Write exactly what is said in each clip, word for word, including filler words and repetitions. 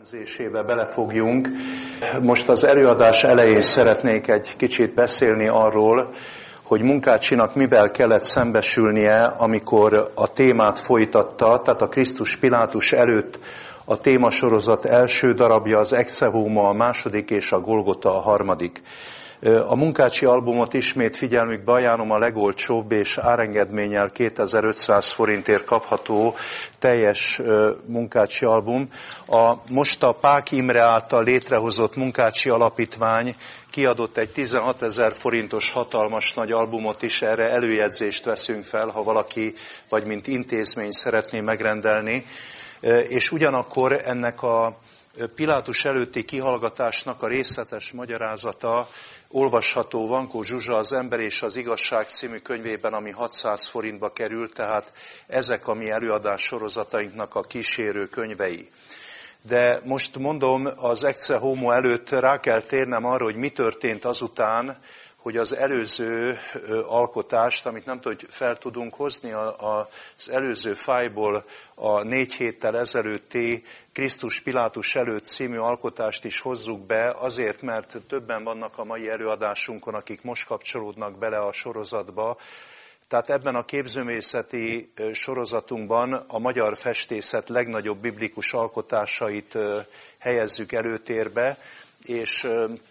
elemzésébe belefogjunk. Most az előadás elején szeretnék egy kicsit beszélni arról, hogy Munkácsinak mivel kellett szembesülnie, amikor a témát folytatta, tehát a Krisztus Pilátus előtt a témasorozat első darabja, az Ecce Homo a második és a Golgota a harmadik. A Munkácsi albumot ismét figyelmükbe ajánlom, a legolcsóbb és árengedménnyel kétezer-ötszáz forintért kapható teljes Munkácsi album. A, most a Pák Imre által létrehozott Munkácsi Alapítvány kiadott egy tizenhatezer forintos hatalmas nagy albumot is, erre előjegyzést veszünk fel, ha valaki vagy mint intézmény szeretné megrendelni. És ugyanakkor ennek a Pilátus előtti kihallgatásnak a részletes magyarázata olvasható Vankó Zsuzsa Az ember és az igazság című könyvében, ami hatszáz forintba kerül, tehát ezek a mi előadás sorozatainknak a kísérő könyvei. De most mondom, az Ecce Homo előtt rá kell térnem arra, hogy mi történt azután, hogy az előző alkotást, amit nem tudom, hogy fel tudunk hozni, az előző fájból a négy héttel ezelőtti Krisztus Pilátus előtt című alkotást is hozzuk be, azért, mert többen vannak a mai előadásunkon, akik most kapcsolódnak bele a sorozatba. Tehát ebben a képzőművészeti sorozatunkban a magyar festészet legnagyobb biblikus alkotásait helyezzük előtérbe, és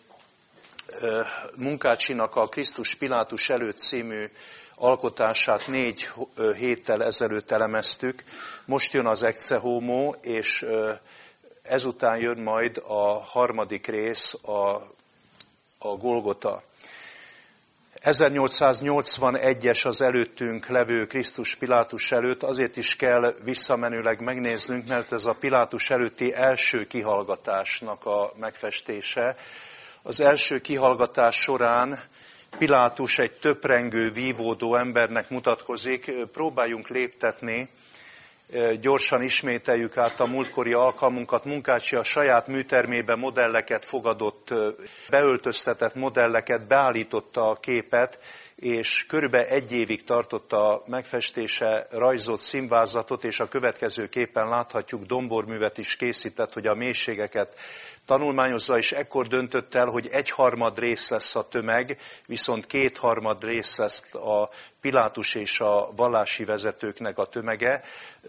Munkácsinak a Krisztus Pilátus előtt című alkotását négy héttel ezelőtt elemeztük. Most jön az Ecce Homo, és ezután jön majd a harmadik rész, a, a Golgota. ezernyolcszáznyolcvanegyes az előttünk levő Krisztus Pilátus előtt, azért is kell visszamenőleg megnéznünk, mert ez a Pilátus előtti első kihallgatásnak a megfestése. Az első kihallgatás során Pilátus egy töprengő, vívódó embernek mutatkozik. Próbáljunk léptetni, gyorsan ismételjük át a múltkori alkalmunkat. Munkácsi a saját műtermébe modelleket fogadott, beöltöztetett modelleket, beállította a képet, és körülbelül egy évig tartotta a megfestése, rajzolt színvázatot, és a következő képen láthatjuk, domborművet is készített, hogy a mélységeket tanulmányozza, és ekkor döntött el, hogy egyharmad rész lesz a tömeg, viszont kétharmad rész lesz a Pilátus és a vallási vezetőknek a tömege,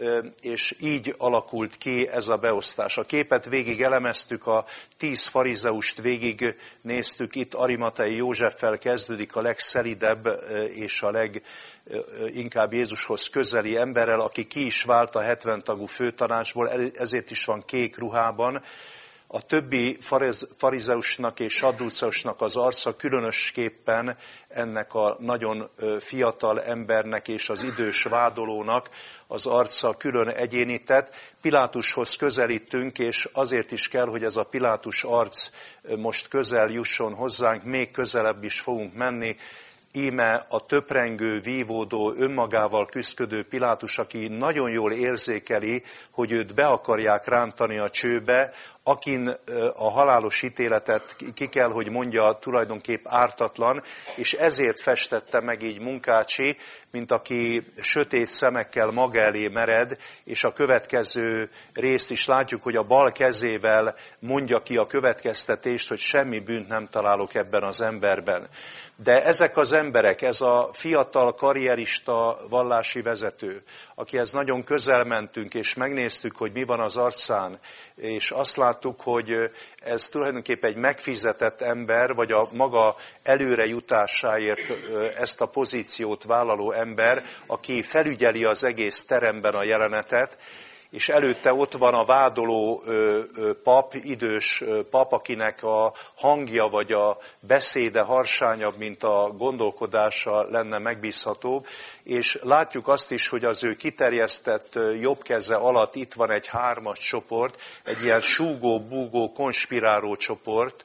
és így alakult ki ez a beosztás. A képet végig elemeztük, a tíz farizeust végig néztük, itt Arimatei Józseffel kezdődik, a legszelidebb és a leginkább Jézushoz közeli emberrel, aki ki is vált a hetven tagú főtanácsból, ezért is van kék ruhában. A többi farizeusnak és sadduceusnak az arca különösképpen ennek a nagyon fiatal embernek és az idős vádolónak az arca külön egyénített. Pilátushoz közelítünk, és azért is kell, hogy ez a Pilátus arc most közel jusson hozzánk, még közelebb is fogunk menni. Íme a töprengő, vívódó, önmagával küszködő Pilátus, aki nagyon jól érzékeli, hogy őt be akarják rántani a csőbe, akin a halálos ítéletet ki kell, hogy mondja, tulajdonképp ártatlan, és ezért festette meg így Munkácsi, mint aki sötét szemekkel maga elé mered, és a következő részt is látjuk, hogy a bal kezével mondja ki a következtetést, hogy semmi bűnt nem találok ebben az emberben. De ezek az emberek, ez a fiatal karrierista vallási vezető, akihez nagyon közel mentünk, és megnéztük, hogy mi van az arcán, és azt láttuk, hogy ez tulajdonképpen egy megfizetett ember, vagy a maga előrejutásáért ezt a pozíciót vállaló ember, aki felügyeli az egész teremben a jelenetet, és előtte ott van a vádoló pap, idős pap, akinek a hangja vagy a beszéde harsányabb, mint a gondolkodása lenne megbízhatóbb, és látjuk azt is, hogy az ő kiterjesztett jobb keze alatt itt van egy hármas csoport, egy ilyen súgó, búgó, konspiráló csoport.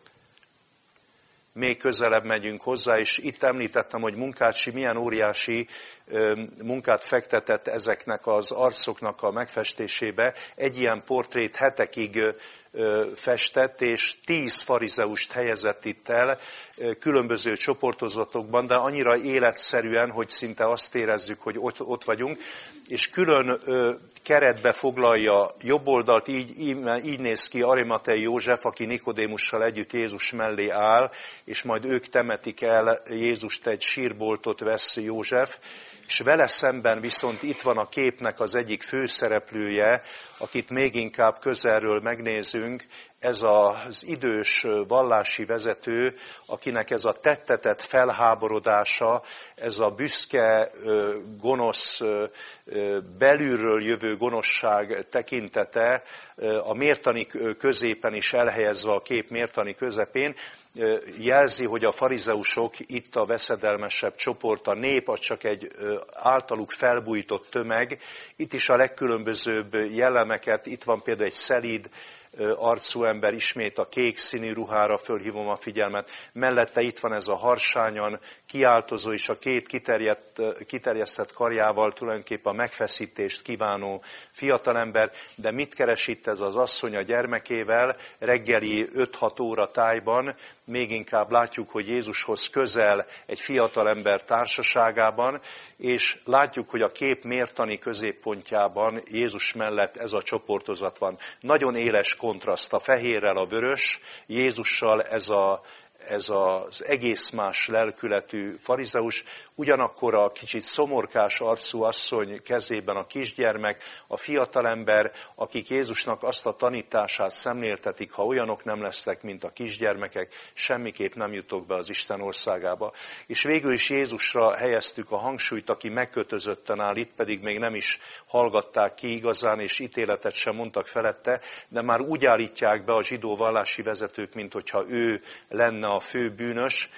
Még közelebb megyünk hozzá, és itt említettem, hogy Munkácsi milyen óriási munkát fektetett ezeknek az arcoknak a megfestésébe. Egy ilyen portrét hetekig festett, és tíz farizeust helyezett itt el különböző csoportozatokban, de annyira életszerűen, hogy szinte azt érezzük, hogy ott, ott vagyunk. és külön keretbe foglalja jobb oldalt, így, így, így néz ki Arimatei József, aki Nikodémussal együtt Jézus mellé áll, és majd ők temetik el Jézust, egy sírboltot vesz József, és vele szemben viszont itt van a képnek az egyik főszereplője, akit még inkább közelről megnézünk, ez az idős vallási vezető, akinek ez a tettetett felháborodása, ez a büszke, gonosz, belülről jövő gonoszság tekintete, a mértani középen is elhelyezve a kép mértani közepén, jelzi, hogy a farizeusok itt a veszedelmesebb csoport, a nép az csak egy általuk felbújtott tömeg. Itt is a legkülönbözőbb jellemeket, itt van például egy szelíd arcú ember, ismét a kék színű ruhára fölhívom a figyelmet. Mellette itt van ez a harsányan kiáltozó és a két kiterjesztett karjával tulajdonképpen a megfeszítést kívánó fiatalember. De mit keres itt ez az asszony a gyermekével reggeli öt-hat óra tájban? Még inkább látjuk, hogy Jézushoz közel egy fiatalember társaságában, és látjuk, hogy a kép mértani középpontjában Jézus mellett ez a csoportozat van. Nagyon éles kontraszt a fehérrel a vörös, Jézussal ez, a, ez az egész más lelkületű farizeus, ugyanakkor a kicsit szomorkás arcú asszony kezében a kisgyermek, a fiatalember, akik Jézusnak azt a tanítását szemléltetik, ha olyanok nem lesznek, mint a kisgyermekek, semmiképp nem jutok be az Isten országába. És végül is Jézusra helyeztük a hangsúlyt, aki megkötözötten áll, itt pedig még nem is hallgatták ki igazán, és ítéletet sem mondtak felette, de már úgy állítják be a zsidó vallási vezetők, mint hogyha ő lenne a fő bűnös,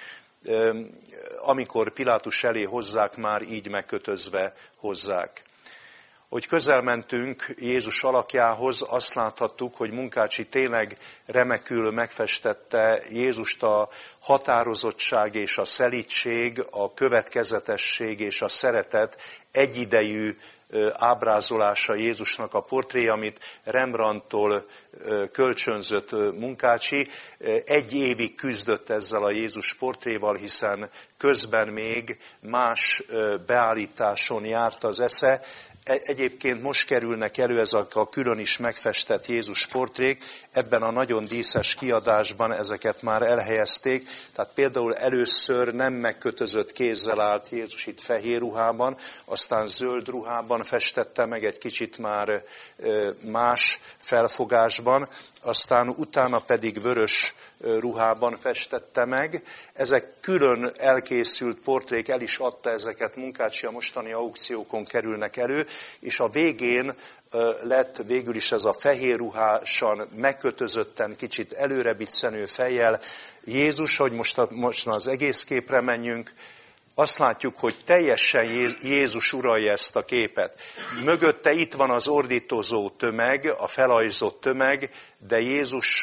amikor Pilátus elé hozzák, már így megkötözve hozzák. Hogy közel mentünk Jézus alakjához, azt láthattuk, hogy Munkácsi tényleg remekül megfestette Jézust a határozottság és a szelídség, a következetesség és a szeretet egyidejű ábrázolása Jézusnak a portré, amit Rembrandttól kölcsönzött Munkácsi. Egy évig küzdött ezzel a Jézus portréval, hiszen közben még más beállításon járt az esze. Egyébként most kerülnek elő ezek a külön is megfestett Jézus portrék, ebben a nagyon díszes kiadásban ezeket már elhelyezték, tehát például először nem megkötözött kézzel állt Jézus itt fehér ruhában, aztán zöld ruhában festette meg egy kicsit már más felfogásban, aztán utána pedig vörös ruhában festette meg. Ezek külön elkészült portrék, el is adta ezeket Munkácsi, a mostani aukciókon kerülnek elő, és a végén lett végül is ez a fehér ruhásan, megkötözötten, kicsit előre biccenő fejjel Jézus, hogy most, a, most az egész képre menjünk, azt látjuk, hogy teljesen Jézus uralja ezt a képet. Mögötte itt van az ordítozó tömeg, a felajzott tömeg, de Jézus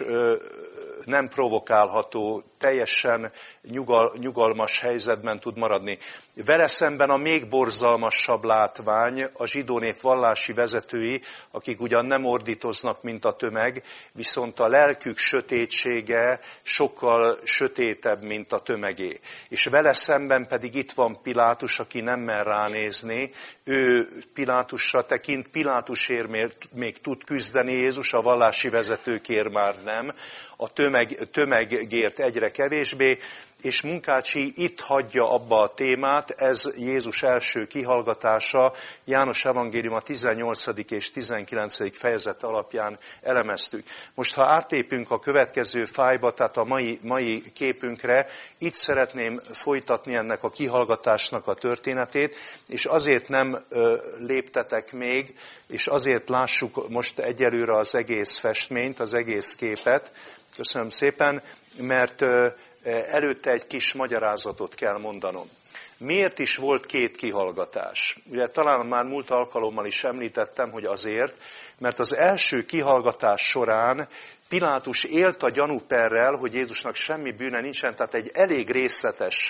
nem provokálható, teljesen nyugal, nyugalmas helyzetben tud maradni. Vele szemben a még borzalmasabb látvány, a zsidó nép vallási vezetői, akik ugyan nem ordítoznak, mint a tömeg, viszont a lelkük sötétsége sokkal sötétebb, mint a tömegé. És vele szemben pedig itt van Pilátus, aki nem mer ránézni, ő Pilátusra tekint, Pilátusért még, még tud küzdeni Jézus, a vallási vezetőkért már nem, a tömeg, tömegért egyre kevésbé, és Munkácsi itt hagyja abba a témát, ez Jézus első kihallgatása, János evangélium a tizennyolcadik és tizenkilencedik fejezet alapján elemeztük. Most, ha átlépünk a következő fájba, tehát a mai, mai képünkre, itt szeretném folytatni ennek a kihallgatásnak a történetét, és azért nem ö, léptetek még, és azért lássuk most egyelőre az egész festményt, az egész képet. Köszönöm szépen, mert ö, előtte egy kis magyarázatot kell mondanom. Miért is volt két kihallgatás? Ugye talán már múlt alkalommal is említettem, hogy azért, mert az első kihallgatás során Pilátus élt a gyanúperrel, hogy Jézusnak semmi bűne nincsen, tehát egy elég részletes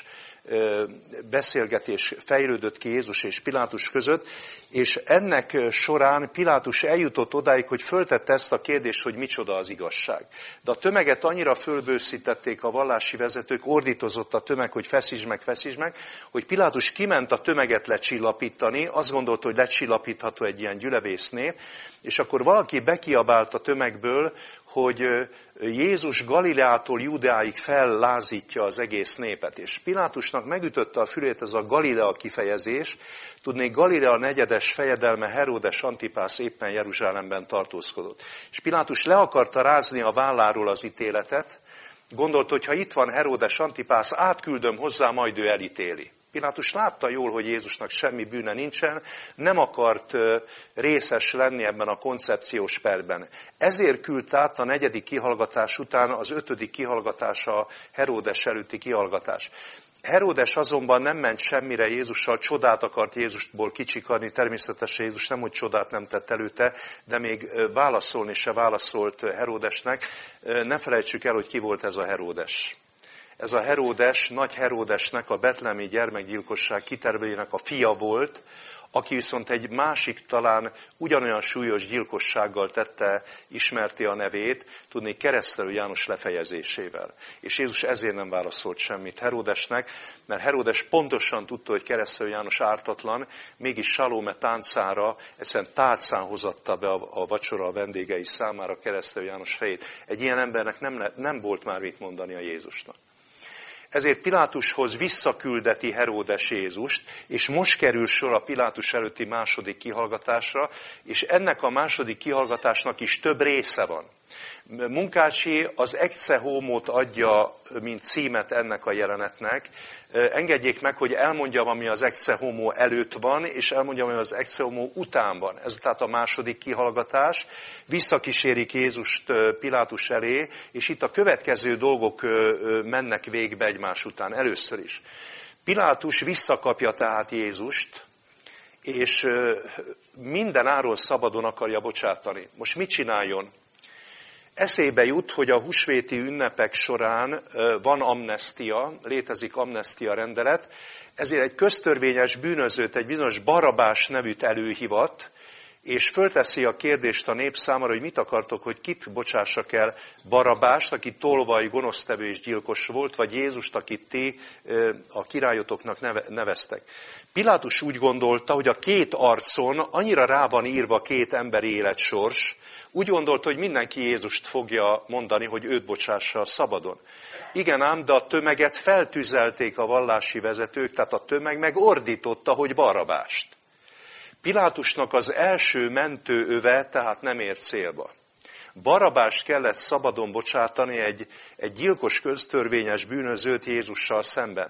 beszélgetés fejlődött ki Jézus és Pilátus között, és ennek során Pilátus eljutott odáig, hogy föltette ezt a kérdést, hogy micsoda az igazság. De a tömeget annyira fölbőszítették a vallási vezetők, ordítozott a tömeg, hogy feszítsd meg, feszítsd meg, hogy Pilátus kiment a tömeget lecsillapítani, azt gondolta, hogy lecsillapítható egy ilyen gyülevész nép, és akkor valaki bekiabált a tömegből, hogy Jézus Galileától Judeáig fellázítja az egész népet. És Pilátusnak megütötte a fülét ez a Galilea kifejezés. Tudnék, Galilea negyedes fejedelme Heródes Antipász éppen Jeruzsálemben tartózkodott. És Pilátus le akarta rázni a válláról az ítéletet. Gondolta, hogy ha itt van Heródes Antipász, átküldöm hozzá, majd ő elítéli. Pilátus látta jól, hogy Jézusnak semmi bűne nincsen, nem akart részes lenni ebben a koncepciós perben. Ezért küldte át a negyedik kihallgatás után az ötödik kihallgatás, a Heródes előtti kihallgatás. Heródes azonban nem ment semmire Jézussal, csodát akart Jézusból kicsikarni, természetesen Jézus nem, hogy csodát nem tett előtte, de még válaszolni se válaszolt Heródesnek. Ne felejtsük el, hogy ki volt ez a Heródes. Ez a Heródes, nagy Heródesnek, a betlehemi gyermekgyilkosság kitervelőjének a fia volt, aki viszont egy másik, talán ugyanolyan súlyos gyilkossággal tette ismerti a nevét, tudni Keresztelő János lefejezésével. És Jézus ezért nem válaszolt semmit Heródesnek, mert Heródes pontosan tudta, hogy Keresztelő János ártatlan, mégis Salome táncára egyszerűen tálcán hozatta be a, a vacsora a vendégei számára Keresztelő János fejét. Egy ilyen embernek nem, nem volt már mit mondani a Jézusnak. Ezért Pilátushoz visszaküldeti Heródes Jézust, és most kerül sor a Pilátus előtti második kihallgatásra, és ennek a második kihallgatásnak is több része van. Munkácsi az ecce homót adja, mint címet ennek a jelenetnek. Engedjék meg, hogy elmondjam, ami az ecce homo előtt van, és elmondjam, ami az ecce homo után van. Ez tehát a második kihallgatás. Visszakísérik Jézust Pilátus elé, és itt a következő dolgok mennek végbe egymás után. Először is. Pilátus visszakapja tehát Jézust, és minden áron szabadon akarja bocsátani. Most mit csináljon? Eszébe jut, hogy a húsvéti ünnepek során van amnestia, létezik amnestia rendelet, ezért egy köztörvényes bűnözőt, egy bizonyos Barabás nevűt előhivat, és fölteszi a kérdést a nép számára, hogy mit akartok, hogy kit bocsássak el, Barabást, aki tolvaj, gonosztevő és gyilkos volt, vagy Jézust, akit ti a királyotoknak neveztek. Pilátus úgy gondolta, hogy a két arcon annyira rá van írva két emberi életsors, úgy gondolta, hogy mindenki Jézust fogja mondani, hogy őt bocsássa szabadon. Igen ám, de a tömeget feltüzelték a vallási vezetők, tehát a tömeg megordította, hogy Barabást. Pilátusnak az első mentőöve tehát nem ért célba. Barabást kellett szabadon bocsátani, egy, egy gyilkos köztörvényes bűnözőt Jézussal szemben.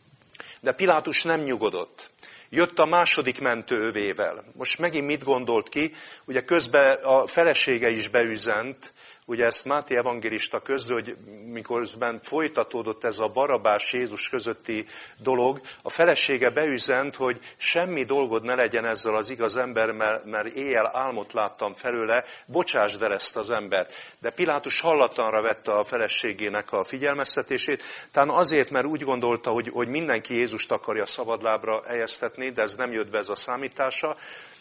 De Pilátus nem nyugodott. Jött a második mentőövével. Most megint mit gondolt ki? Ugye közben a felesége is beüzent, ugye ezt Máté evangélista közül, hogy mikor folytatódott ez a Barabás Jézus közötti dolog, a felesége beüzent, hogy semmi dolgod ne legyen ezzel az igaz ember, mert, mert éjjel álmot láttam felőle, bocsásd el ezt az embert. De Pilátus hallatlanra vette a feleségének a figyelmeztetését, talán azért, mert úgy gondolta, hogy, hogy mindenki Jézust akarja szabadlábra helyeztetni, de ez nem jött be ez a számítása,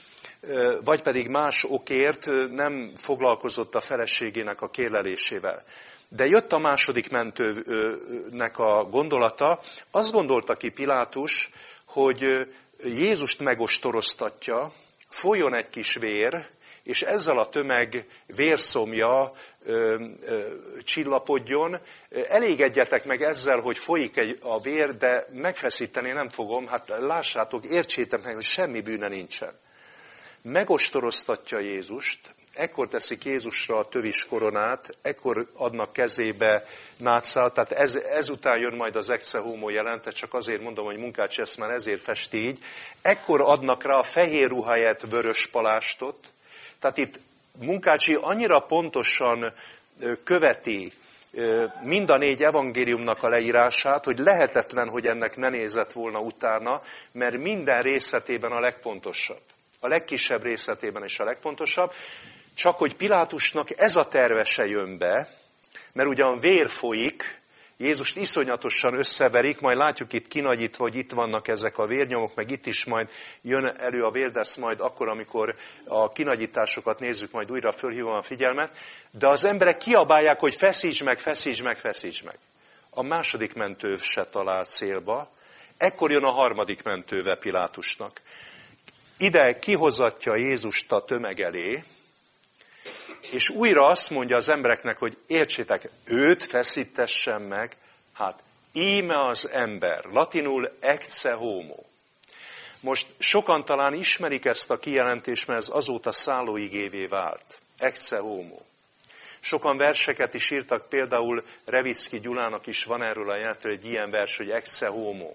vagy pedig más okért nem foglalkozott a feleségének a kérlelésével. De jött a második mentőnek a gondolata, azt gondolta ki Pilátus, hogy Jézust megostoroztatja, folyjon egy kis vér, és ezzel a tömeg vérszomja ö, ö, csillapodjon. Elégedjetek meg ezzel, hogy folyik egy, a vér, de megfeszíteni nem fogom, hát lássátok, értsétek meg, hogy semmi bűne nincsen. Megostoroztatja Jézust, ekkor teszik Jézusra a tövis koronát, ekkor adnak kezébe nátszál, tehát ez, ezután jön majd az ecce homo jelentet, csak azért mondom, hogy Munkács ezt már ezért festi így. Ekkor adnak rá a fehér ruha helyett vörös palástot, tehát itt Munkácsi annyira pontosan követi mind a négy evangéliumnak a leírását, hogy lehetetlen, hogy ennek ne nézett volna utána, mert minden részletében a legpontosabb. A legkisebb részletében is a legpontosabb, csak hogy Pilátusnak ez a terve se jön be, mert ugyan vér folyik, Jézust iszonyatosan összeverik, majd látjuk itt kinagyítva, hogy itt vannak ezek a vérnyomok, meg itt is majd jön elő a vérdesz majd akkor, amikor a kinagyításokat nézzük, majd újra fölhívom a figyelmet. De az emberek kiabálják, hogy feszítsd meg, feszítsd meg, feszítsd meg. A második mentőv se talált célba. Ekkor jön a harmadik mentőve Pilátusnak. Ide kihozatja Jézust a tömeg elé, és újra azt mondja az embereknek, hogy értsétek, őt feszítessen meg, hát íme az ember, latinul ecce homo. Most sokan talán ismerik ezt a kijelentést, mert ez azóta szállóigévé vált. Ecce homo. Sokan verseket is írtak, például Revicki Gyulának is van erről a jelentről egy ilyen vers, hogy ecce homo.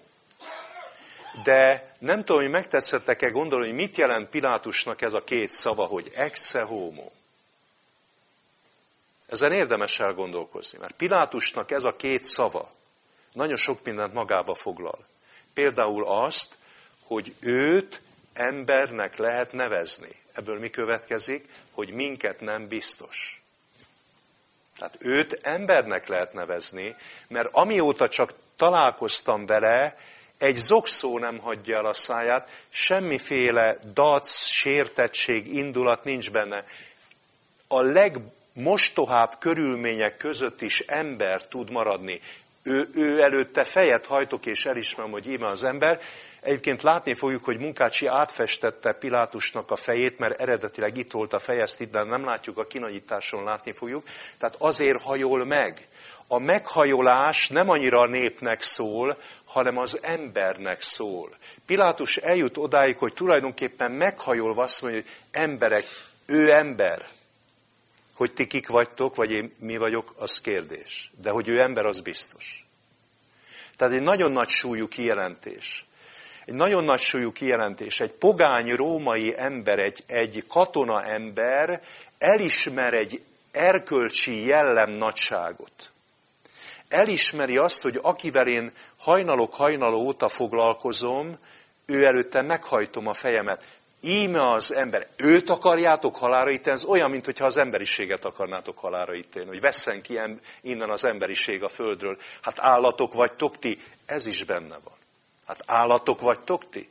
De nem tudom, hogy megtetszettek-e gondolni, hogy mit jelent Pilátusnak ez a két szava, hogy ecce homo. Ezen érdemes elgondolkozni, mert Pilátusnak ez a két szava nagyon sok mindent magába foglal. Például azt, hogy őt embernek lehet nevezni. Ebből mi következik? Hogy minket nem biztos. Tehát őt embernek lehet nevezni, mert amióta csak találkoztam vele, egy zokszó nem hagyja el a száját, semmiféle dac, sértettség, indulat nincs benne. A legmostohább körülmények között is ember tud maradni. Ő, ő előtte fejet hajtok, és elismerem, hogy íme az ember. Egyébként látni fogjuk, hogy Munkácsi átfestette Pilátusnak a fejét, mert eredetileg itt volt a feje, ezt itt nem látjuk, a kinagyításon látni fogjuk. Tehát azért hajol meg. A meghajolás nem annyira a népnek szól, hanem az embernek szól. Pilátus eljut odáig, hogy tulajdonképpen meghajolva azt mondja, hogy emberek, ő ember. Hogy ti kik vagytok, vagy én mi vagyok, az kérdés. De hogy ő ember, az biztos. Tehát egy nagyon nagy súlyú kijelentés. Egy nagyon nagy súlyú kijelentés. Egy pogány római ember, egy, egy katona ember elismer egy erkölcsi jellem nagyságot. Elismeri azt, hogy akivel én hajnalok hajnaló óta foglalkozom, ő előtte meghajtom a fejemet. Íme az ember. Őt akarjátok halálra ítélni? Ez olyan, mintha az emberiséget akarnátok halálra ítélni. Hogy vesszen ki innen az emberiség a földről. Hát állatok vagytok ti? Ez is benne van. Hát állatok vagytok ti?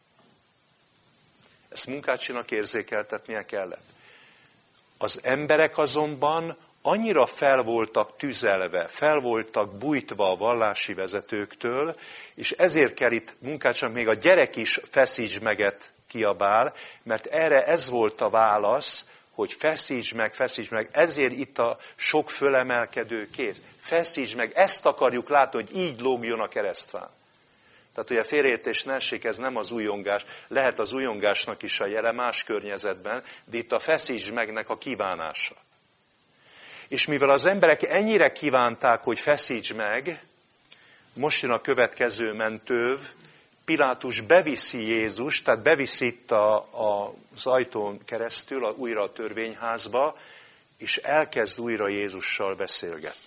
Ezt Munkácsinak érzékeltetnie kellett. Az emberek azonban annyira fel voltak tüzelve, fel voltak bújtva a vallási vezetőktől, és ezért kell itt Munkácsinak még a gyerek is feszíts meget kiabál, mert erre ez volt a válasz, hogy feszíts meg, feszíts meg. Ezért itt a sok fölemelkedő kéz. Feszíts meg, ezt akarjuk látni, hogy így lógjon a keresztfán. Tehát, hogy a félreértés ne essék, ez nem az újongás. Lehet az újongásnak is a jele más környezetben, de itt a feszíts megnek a kívánása. És mivel az emberek ennyire kívánták, hogy feszíts meg, most jön a következő mentőv, Pilátus beviszi Jézust, tehát beviszi itt a, a, az ajtón keresztül, a, újra a törvényházba, és elkezd újra Jézussal beszélgetni.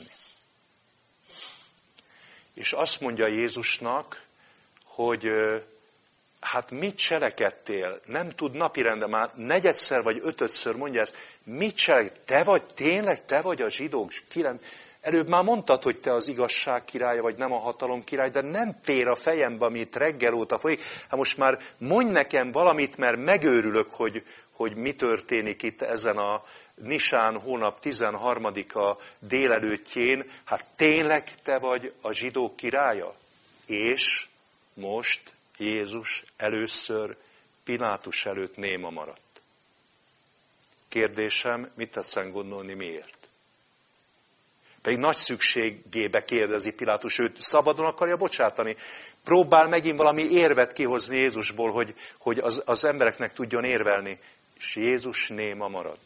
És azt mondja Jézusnak, hogy hát mit cselekedtél? Nem tud napirendre, már negyedszer vagy ötödször mondja ezt, mit cselekedtél? Te vagy, tényleg te vagy a zsidók kilenc? Előbb már mondtad, hogy te az igazság királya, vagy nem a hatalom király, de nem fér a fejembe, amit reggel óta folyik. Hát most már mondj nekem valamit, mert megőrülök, hogy, hogy mi történik itt ezen a Nisán hónap tizenharmadika délelőttjén. Hát tényleg te vagy a zsidók királya? És most Jézus először Pilátus előtt néma maradt. Kérdésem, mit tetszen gondolni, miért? Pedig nagy szükségébe kérdezi Pilátus, őt szabadon akarja bocsátani. Próbál megint valami érvet kihozni Jézusból, hogy, hogy az, az embereknek tudjon érvelni. És Jézus néma marad.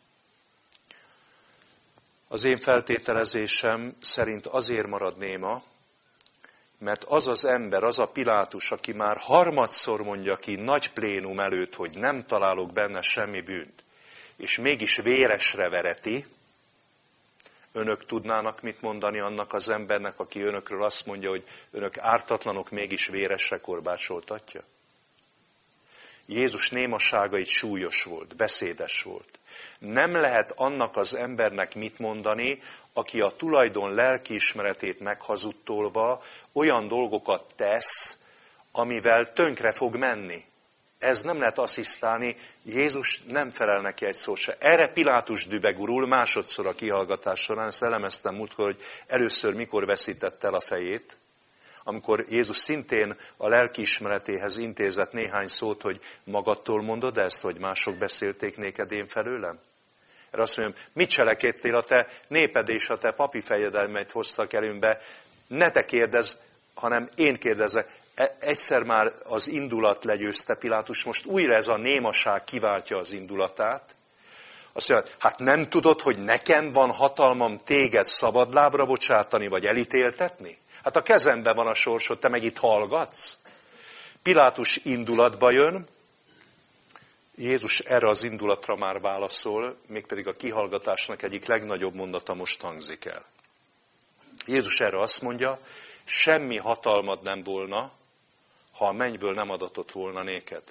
Az én feltételezésem szerint azért marad néma, mert az az ember, az a Pilátus, aki már harmadszor mondja ki nagy plénum előtt, hogy nem találok benne semmi bűnt, és mégis véresre vereti, önök tudnának mit mondani annak az embernek, aki önökről azt mondja, hogy önök ártatlanok, mégis véresre korbácsoltatja? Jézus némasága itt súlyos volt, beszédes volt. Nem lehet annak az embernek mit mondani, aki a tulajdon lelkiismeretét meghazudtolva olyan dolgokat tesz, amivel tönkre fog menni. Ez nem lehet asszisztálni, Jézus nem felel neki egy szót se. Erre Pilátus dübegurul másodszor a kihallgatás során, ezt elemeztem múltkor, hogy először mikor veszítette el a fejét, amikor Jézus szintén a lelkiismeretéhez intézett néhány szót, hogy magadtól mondod ezt, vagy mások beszélték néked én felőlem? Erre azt mondjam, mit cselekedtél a te néped és a te papi fejedelmet hoztak előmbe, ne te kérdezz, hanem én kérdezek. Egyszer már az indulat legyőzte Pilátus, most újra ez a némaság kiváltja az indulatát. Azt mondja, hát nem tudod, hogy nekem van hatalmam téged szabadlábra bocsátani, vagy elítéltetni? Hát a kezemben van a sorsod, te meg itt hallgatsz? Pilátus indulatba jön, Jézus erre az indulatra már válaszol, mégpedig a kihallgatásnak egyik legnagyobb mondata most hangzik el. Jézus erre azt mondja, semmi hatalmad nem volna, ha a mennyből nem adatott volna néked.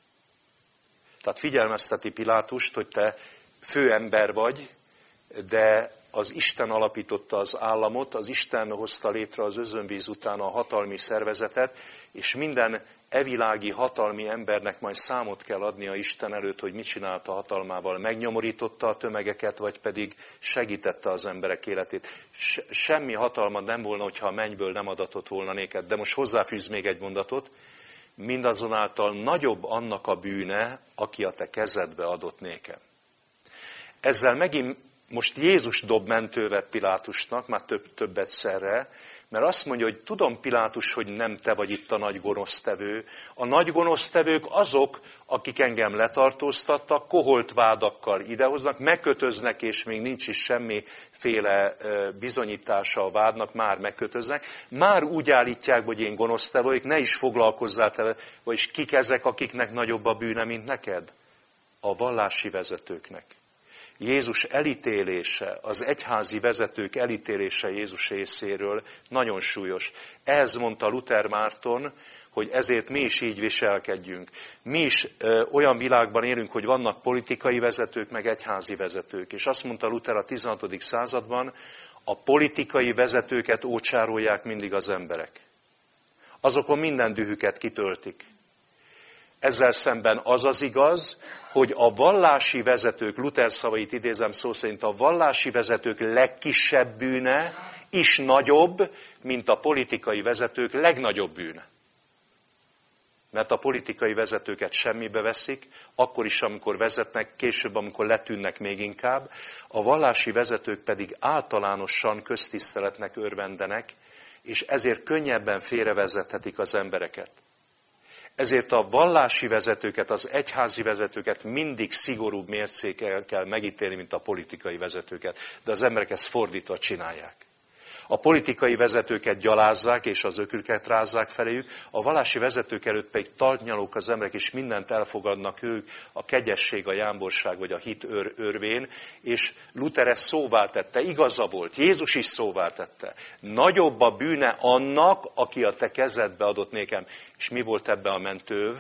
Tehát figyelmezteti Pilátust, hogy te főember vagy, de az Isten alapította az államot, az Isten hozta létre az özönvíz után a hatalmi szervezetet, és minden evilági hatalmi embernek majd számot kell adnia Isten előtt, hogy mit csinálta hatalmával. Megnyomorította a tömegeket, vagy pedig segítette az emberek életét. Semmi hatalmad nem volna, hogyha a mennyből nem adatott volna néked. De most hozzáfűz még egy mondatot. Mindazonáltal nagyobb annak a bűne, aki a te kezedbe adott nékem. Ezzel megint most Jézus dob mentővet Pilátusnak, már több, több egyszerre, mert azt mondja, hogy tudom, Pilátus, hogy nem te vagy itt a nagy gonosztevő. A nagy gonosztevők azok, akik engem letartóztattak, koholt vádakkal idehoznak, megkötöznek, és még nincs is semmiféle bizonyítása a vádnak, már megkötöznek. Már úgy állítják, hogy én gonosztevő vagyok, ne is foglalkozzál te, vagyis kik ezek, akiknek nagyobb a bűne, mint neked? A vallási vezetőknek. Jézus elítélése, az egyházi vezetők elítélése Jézus részéről nagyon súlyos. Ehhez mondta Luther Márton, hogy ezért mi is így viselkedjünk. Mi is ö, olyan világban élünk, hogy vannak politikai vezetők, meg egyházi vezetők. És azt mondta Luther a tizenhatodik században, a politikai vezetőket ócsárolják mindig az emberek. Azokon minden dühüket kitöltik. Ezzel szemben az az igaz, hogy a vallási vezetők, Luther szavait idézem szó szerint, a vallási vezetők legkisebb bűne is nagyobb, mint a politikai vezetők legnagyobb bűne. Mert a politikai vezetőket semmibe veszik, akkor is, amikor vezetnek, később, amikor letűnnek még inkább, a vallási vezetők pedig általánosan köztiszteletnek örvendenek, és ezért könnyebben félrevezethetik az embereket. Ezért a vallási vezetőket, az egyházi vezetőket mindig szigorúbb mércékkel kell megítélni, mint a politikai vezetőket. De az emberek ezt fordítva csinálják. A politikai vezetőket gyalázzák, és az öküket rázzák feléjük, a vallási vezetők előtt pedig talpnyalók az emberek, és mindent elfogadnak ők, a kegyesség, a jámborság, vagy a hit ör, örvén, és Luther ezt szóvá tette, igaza volt, Jézus is szóvá tette. Nagyobb a bűne annak, aki a te kezedbe adott nékem. És mi volt ebben a mentőv?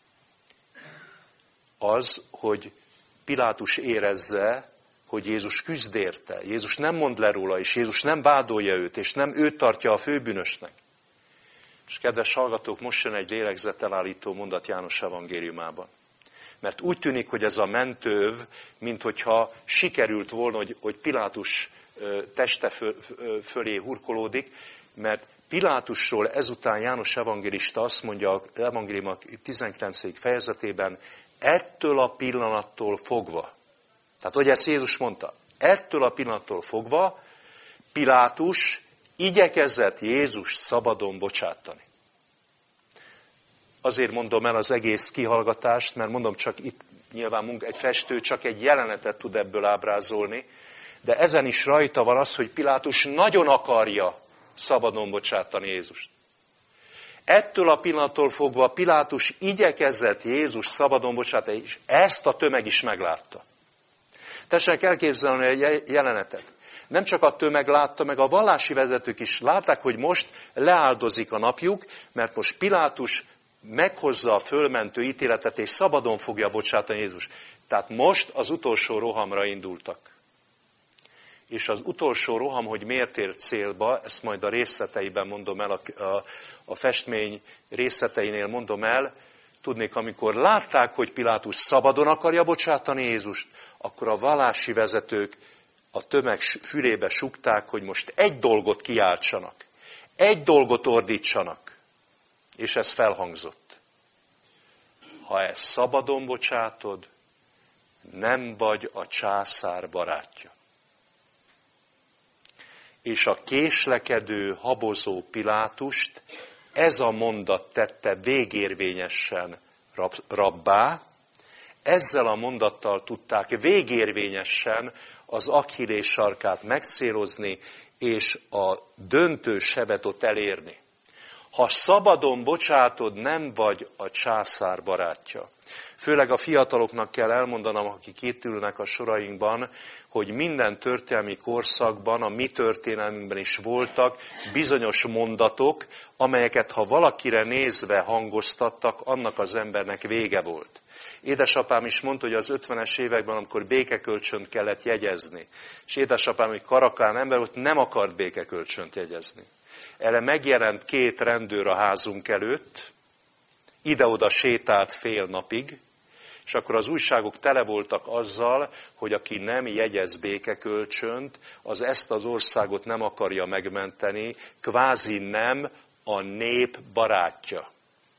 Az, hogy Pilátus érezze, hogy Jézus küzd érte. Jézus nem mond le róla, és Jézus nem vádolja őt, és nem őt tartja a főbűnösnek. És kedves hallgatók, most jön egy lélegzetelállító mondat János evangéliumában. Mert úgy tűnik, hogy ez a mentőv, minthogyha sikerült volna, hogy, hogy Pilátus teste fölé hurkolódik, mert Pilátusról ezután János evangélista azt mondja az evangélium tizenkilencedik fejezetében, ettől a pillanattól fogva, tehát, hogy ezt Jézus mondta, ettől a pillanattól fogva Pilátus igyekezett Jézus szabadon bocsátani. Azért mondom el az egész kihallgatást, mert mondom, csak itt nyilván egy festő csak egy jelenetet tud ebből ábrázolni, de ezen is rajta van az, hogy Pilátus nagyon akarja szabadon bocsátani Jézust. Ettől a pillanattól fogva Pilátus igyekezett Jézus szabadon bocsátani, és ezt a tömeg is meglátta. Tessenek elképzelni egy jelenetet. Nem csak a tömeg látta, meg a vallási vezetők is látták, hogy most leáldozik a napjuk, mert most Pilátus meghozza a fölmentő ítéletet, és szabadon fogja bocsátani Jézus. Tehát most az utolsó rohamra indultak. És az utolsó roham, hogy miért ért célba, ezt majd a részleteiben mondom el, a, a, a festmény részleteinél mondom el, tudnék, amikor látták, hogy Pilátus szabadon akarja bocsátani Jézust, akkor a vallási vezetők a tömeg fülébe sugták, hogy most egy dolgot kiáltsanak, egy dolgot ordítsanak, és ez felhangzott. Ha ezt szabadon bocsátod, nem vagy a császár barátja. És a késlekedő, habozó Pilátust ez a mondat tette végérvényesen rabbá, ezzel a mondattal tudták végérvényesen az Achillés sarkát megcélozni, és a döntő sebetot elérni. Ha szabadon bocsátod, nem vagy a császár barátja. Főleg a fiataloknak kell elmondanom, akik itt ülnek a sorainkban, hogy minden történelmi korszakban, a mi történelmünkben is voltak bizonyos mondatok, amelyeket ha valakire nézve hangoztattak, annak az embernek vége volt. Édesapám is mondta, hogy az ötvenes években, amikor békekölcsönt kellett jegyezni, és édesapám, hogy karakán ember volt, nem akart békekölcsönt jegyezni. Erre megjelent két rendőr a házunk előtt, ide-oda sétált fél napig, és akkor az újságok tele voltak azzal, hogy aki nem jegyez békekölcsönt, az ezt az országot nem akarja megmenteni, kvázi nem a nép barátja.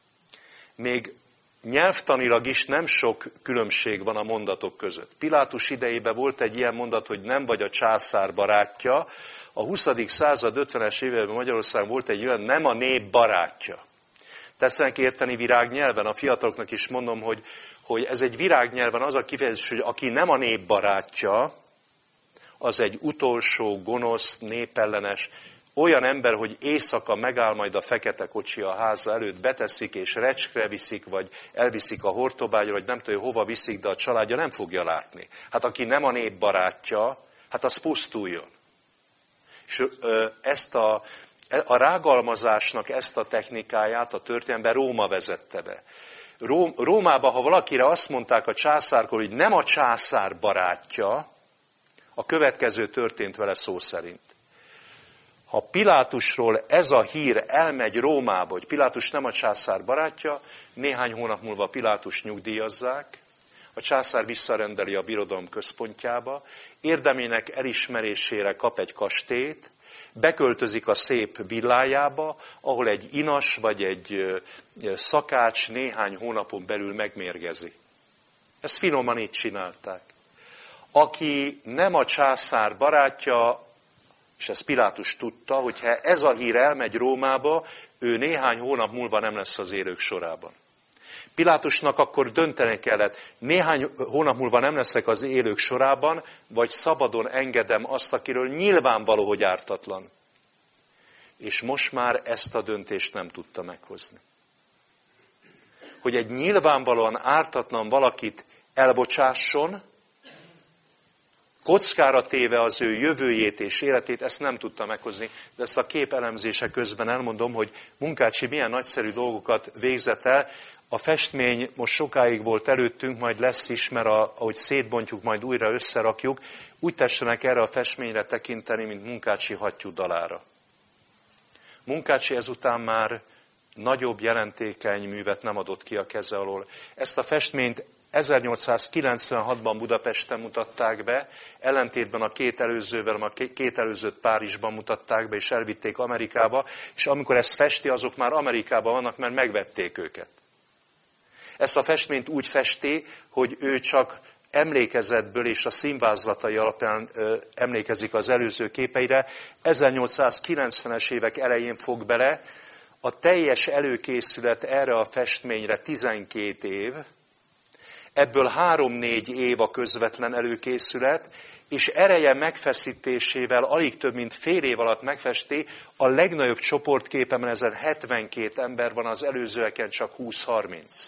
Még nyelvtanilag is nem sok különbség van a mondatok között. Pilátus idejében volt egy ilyen mondat, hogy nem vagy a császár barátja, a huszadik század ötvenes években Magyarországon volt egy olyan, nem a nép barátja. Tesznek érteni virágnyelven, a fiataloknak is mondom, hogy, hogy ez egy virágnyelven az a kifejezés, hogy aki nem a nép barátja, az egy utolsó, gonosz, népellenes, olyan ember, hogy éjszaka megáll majd a fekete kocsi a háza előtt, beteszik és recskre viszik, vagy elviszik a Hortobágyra, vagy nem tudja, hova viszik, de a családja nem fogja látni. Hát aki nem a nép barátja, hát az pusztuljon. És ezt a, a rágalmazásnak ezt a technikáját a történelemben Róma vezette be. Róm, Rómában, ha valakire azt mondták a császárkor, hogy nem a császár barátja, a következő történt vele szó szerint. Ha Pilátusról ez a hír elmegy Rómába, hogy Pilátus nem a császár barátja, néhány hónap múlva Pilátus nyugdíjazzák, a császár visszarendeli a birodalom központjába, érdemének elismerésére kap egy kastélyt, beköltözik a szép villájába, ahol egy inas vagy egy szakács néhány hónapon belül megmérgezi. Ezt finoman így csinálták. Aki nem a császár barátja, és ezt Pilátus tudta, hogy ha ez a hír elmegy Rómába, ő néhány hónap múlva nem lesz az élők sorában. Pilátusnak akkor dönteni kellett, néhány hónap múlva nem leszek az élők sorában, vagy szabadon engedem azt, akiről nyilvánvaló, hogy ártatlan. És most már ezt a döntést nem tudta meghozni. Hogy egy nyilvánvalóan ártatlan valakit elbocsásson, kockára téve az ő jövőjét és életét, ezt nem tudta meghozni. De ezt a kép elemzése közben elmondom, hogy Munkácsi milyen nagyszerű dolgokat végzett el. A festmény most sokáig volt előttünk, majd lesz is, mert a, ahogy szétbontjuk, majd újra összerakjuk, úgy tessenek erre a festményre tekinteni, mint Munkácsi hattyú dalára. Munkácsi ezután már nagyobb jelentékeny művet nem adott ki a keze alól. Ezt a festményt ezernyolcszázkilencvenhatban Budapesten mutatták be, ellentétben a két előzővel, a két előzőt Párizsban mutatták be, és elvitték Amerikába, és amikor ezt festi, azok már Amerikában vannak, mert megvették őket. Ezt a festményt úgy festi, hogy ő csak emlékezetből és a színvázlatai alapján ö, emlékezik az előző képeire. ezernyolcszázkilencvenes évek elején fog bele, a teljes előkészület erre a festményre tizenkét év, ebből három-négy év a közvetlen előkészület, és ereje megfeszítésével alig több mint fél év alatt megfesti, a legnagyobb csoportképemen ezen hetvenkét ember van, az előzőeken csak húsz-harminc.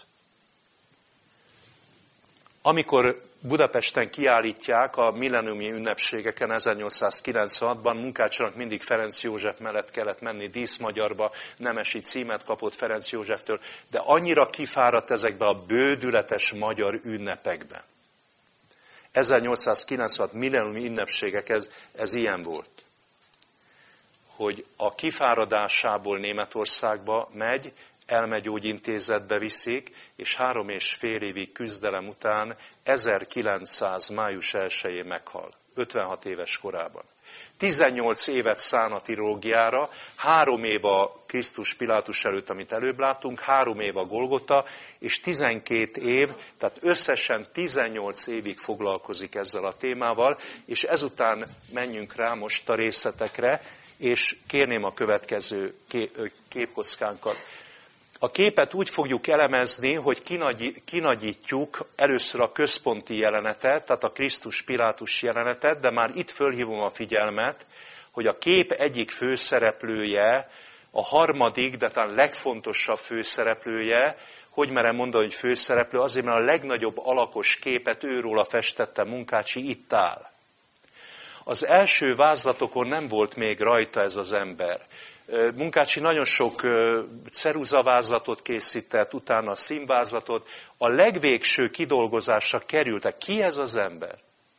Amikor Budapesten kiállítják a millenniumi ünnepségeken ezernyolcszázkilencvenhatban, Munkácsinak mindig Ferenc József mellett kellett menni díszmagyarba, nemesi címet kapott Ferenc Józseftől, de annyira kifáradt ezekbe a bődületes magyar ünnepekben. ezernyolcszázkilencvenhat millenniumi ünnepségek, ez, ez ilyen volt. Hogy a kifáradásából Németországba megy, elmegyógyintézetbe viszik, és három és fél évig küzdelem után ezerkilencszáz május elsején meghal, ötvenhat éves korában. tizennyolc évet szán a tirológiára, három év a Krisztus Pilátus előtt, amit előbb láttunk, három év a Golgota, és tizenkét év, tehát összesen tizennyolc évig foglalkozik ezzel a témával, és ezután menjünk rá most a részletekre, és kérném a következő képkockánkat. A képet úgy fogjuk elemezni, hogy kinagyítjuk először a központi jelenetet, tehát a Krisztus Pilátus jelenetet, de már itt fölhívom a figyelmet, hogy a kép egyik főszereplője, a harmadik, de talán legfontosabb főszereplője, hogy merem mondani, hogy főszereplő, azért, mert a legnagyobb alakos képet őróla festette Munkácsy, itt áll. Az első vázlatokon nem volt még rajta ez az ember. Munkácsy nagyon sok ceruzavázlatot készített, utána a színvázlatot. A legvégső kidolgozásra kerültek. Ki ez az ember?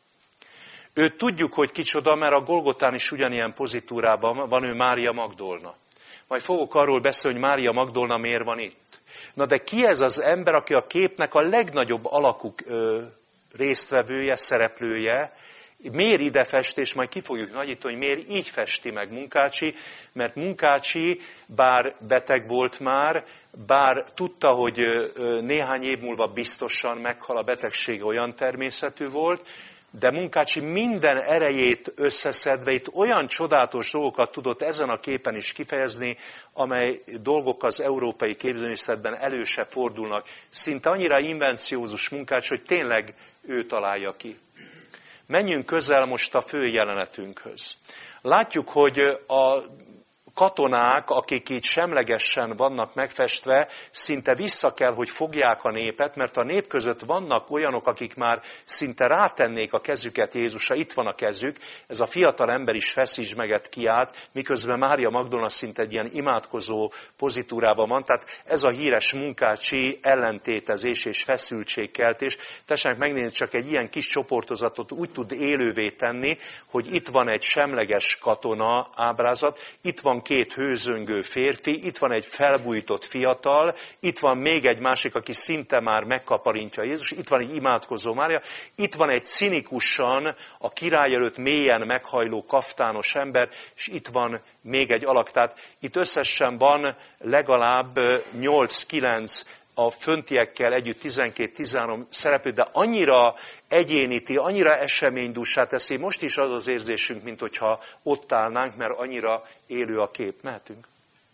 Őt tudjuk, hogy kicsoda, mert a Golgotán is ugyanilyen pozitúrában van, ő Mária Magdolna. Majd fogok arról beszélni, hogy Mária Magdolna miért van itt. Na de ki ez az ember, aki a képnek a legnagyobb alakú résztvevője, szereplője? Miért ide fest, és majd ki fogjuk nagyítani, hogy miért így festi meg Munkácsy, mert Munkácsy bár beteg volt már, bár tudta, hogy néhány év múlva biztosan meghal, a betegség olyan természetű volt, de Munkácsy minden erejét összeszedve itt olyan csodálatos dolgokat tudott ezen a képen is kifejezni, amely dolgok az európai képzőművészetben elő se fordulnak. Szinte annyira invenciózus Munkácsy, hogy tényleg ő találja ki. Menjünk közel most a fő jelenetünkhöz. Látjuk, hogy a katonák, akik így semlegesen vannak megfestve, szinte vissza kell, hogy fogják a népet, mert a nép között vannak olyanok, akik már szinte rátennék a kezüket Jézusra, itt van a kezük, ez a fiatal ember is feszítsd meget kiált, miközben Mária Magdolna szinte egy ilyen imádkozó pozitúrában van, tehát ez a híres Munkácsy ellentétezés és feszültségkeltés. Tessenek megnézni, csak egy ilyen kis csoportozatot úgy tud élővé tenni, hogy itt van egy semleges katona ábrázat, itt van két hőzöngő férfi, itt van egy felbújtott fiatal, itt van még egy másik, aki szinte már megkaparintja Jézus, itt van egy imádkozó Mária, itt van egy cinikusan a király előtt mélyen meghajló kaftános ember, és itt van még egy alak. Tehát itt összesen van legalább nyolc-kilenc a föntiekkel együtt tizenkét-tizenhárom szereplő, de annyira egyéníti, annyira eseménydússá teszi, most is az az érzésünk, mint hogyha ott állnánk, mert annyira élő a kép. Mehetünk?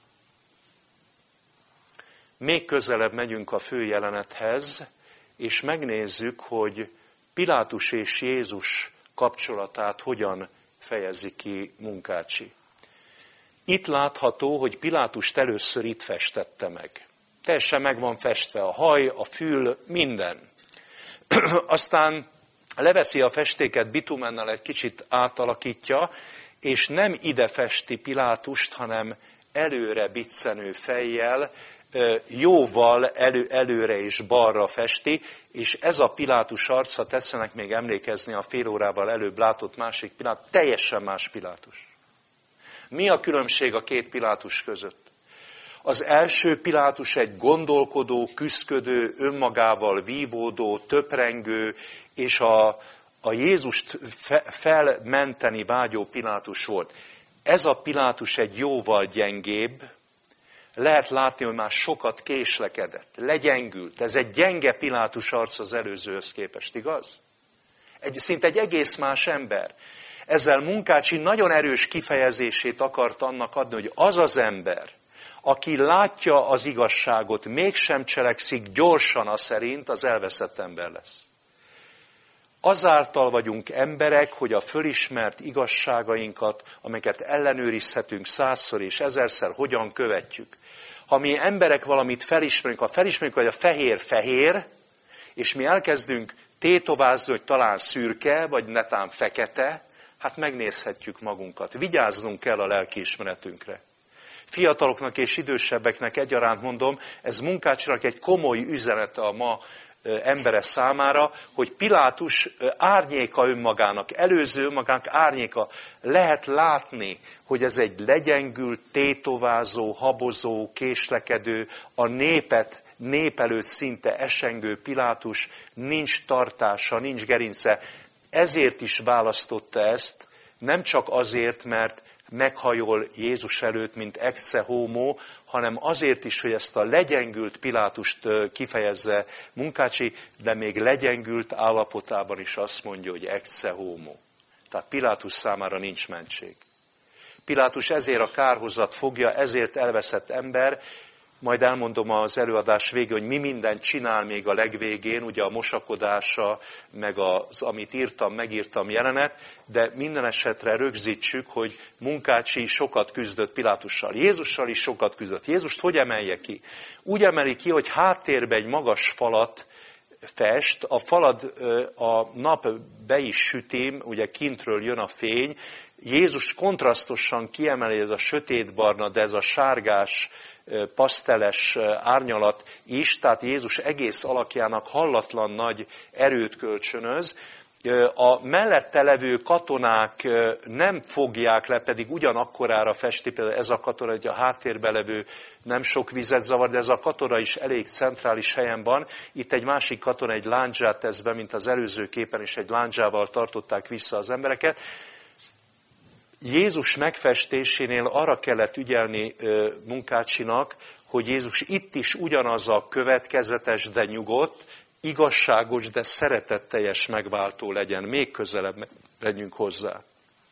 Még közelebb megyünk a fő jelenethez, és megnézzük, hogy Pilátus és Jézus kapcsolatát hogyan fejezi ki Munkácsy. Itt látható, hogy Pilátust először itt festette meg. Teljesen meg van festve a haj, a fül, minden. Aztán leveszi a festéket bitumennel, egy kicsit átalakítja, és nem ide festi Pilátust, hanem előre biccenő fejjel, jóval elő, előre és balra festi, és ez a Pilátus arca, tetszenek még emlékezni a fél órával előbb látott másik Pilátus, teljesen más Pilátus. Mi a különbség a két Pilátus között? Az első Pilátus egy gondolkodó, küszködő, önmagával vívódó, töprengő, és a, a Jézust fe, felmenteni vágyó Pilátus volt. Ez a Pilátus egy jóval gyengébb, lehet látni, hogy már sokat késlekedett, legyengült. Ez egy gyenge Pilátus arc az előzőhöz képest, igaz? Egy, szinte egy egész más ember. Ezzel Munkácsy nagyon erős kifejezését akart annak adni, hogy az az ember, aki látja az igazságot, mégsem cselekszik gyorsan a szerint, az elveszett ember lesz. Azáltal vagyunk emberek, hogy a fölismert igazságainkat, amiket ellenőrizhetünk százszor és ezerszer, hogyan követjük. Ha mi emberek valamit felismerünk, ha felismerünk, hogy a fehér fehér, és mi elkezdünk tétovázni, hogy talán szürke, vagy netán fekete, hát megnézhetjük magunkat. Vigyáznunk kell a lelkiismeretünkre. Fiataloknak és idősebbeknek egyaránt mondom, ez Munkácsynak egy komoly üzenete a ma embere számára, hogy Pilátus árnyéka önmagának, előző önmagának árnyéka. Lehet látni, hogy ez egy legyengült, tétovázó, habozó, késlekedő, a népet, nép előtt szinte esengő Pilátus, nincs tartása, nincs gerince. Ezért is választotta ezt, nem csak azért, mert meghajol Jézus előtt, mint exe homo, hanem azért is, hogy ezt a legyengült Pilátust kifejezze Munkácsi, de még legyengült állapotában is azt mondja, hogy exe homo. Tehát Pilátus számára nincs mentség. Pilátus ezért a kárhozat fogja, ezért elveszett ember. Majd elmondom az előadás végén, hogy mi mindent csinál még a legvégén, ugye a mosakodása, meg az, amit írtam, megírtam jelenet, de minden esetre rögzítsük, hogy Munkácsi sokat küzdött Pilátussal. Jézussal is sokat küzdött. Jézust hogy emelje ki? Úgy emeli ki, hogy háttérbe egy magas falat fest, a falad a nap be is sütim, ugye kintről jön a fény, Jézus kontrasztosan kiemeli ez a sötétbarna, de ez a sárgás, paszteles árnyalat is, tehát Jézus egész alakjának hallatlan nagy erőt kölcsönöz. A mellette levő katonák nem fogják le, pedig ugyanakkorára festi, például ez a katona, hogy a háttérbe levő nem sok vizet zavar, de ez a katona is elég centrális helyen van. Itt egy másik katona egy lándzsát tesz be, mint az előző képen is egy lándzsával tartották vissza az embereket. Jézus megfestésénél arra kellett ügyelni Munkácsinak, hogy Jézus itt is ugyanaz a következetes, de nyugodt, igazságos, de szeretetteljes megváltó legyen. Még közelebb legyünk hozzá.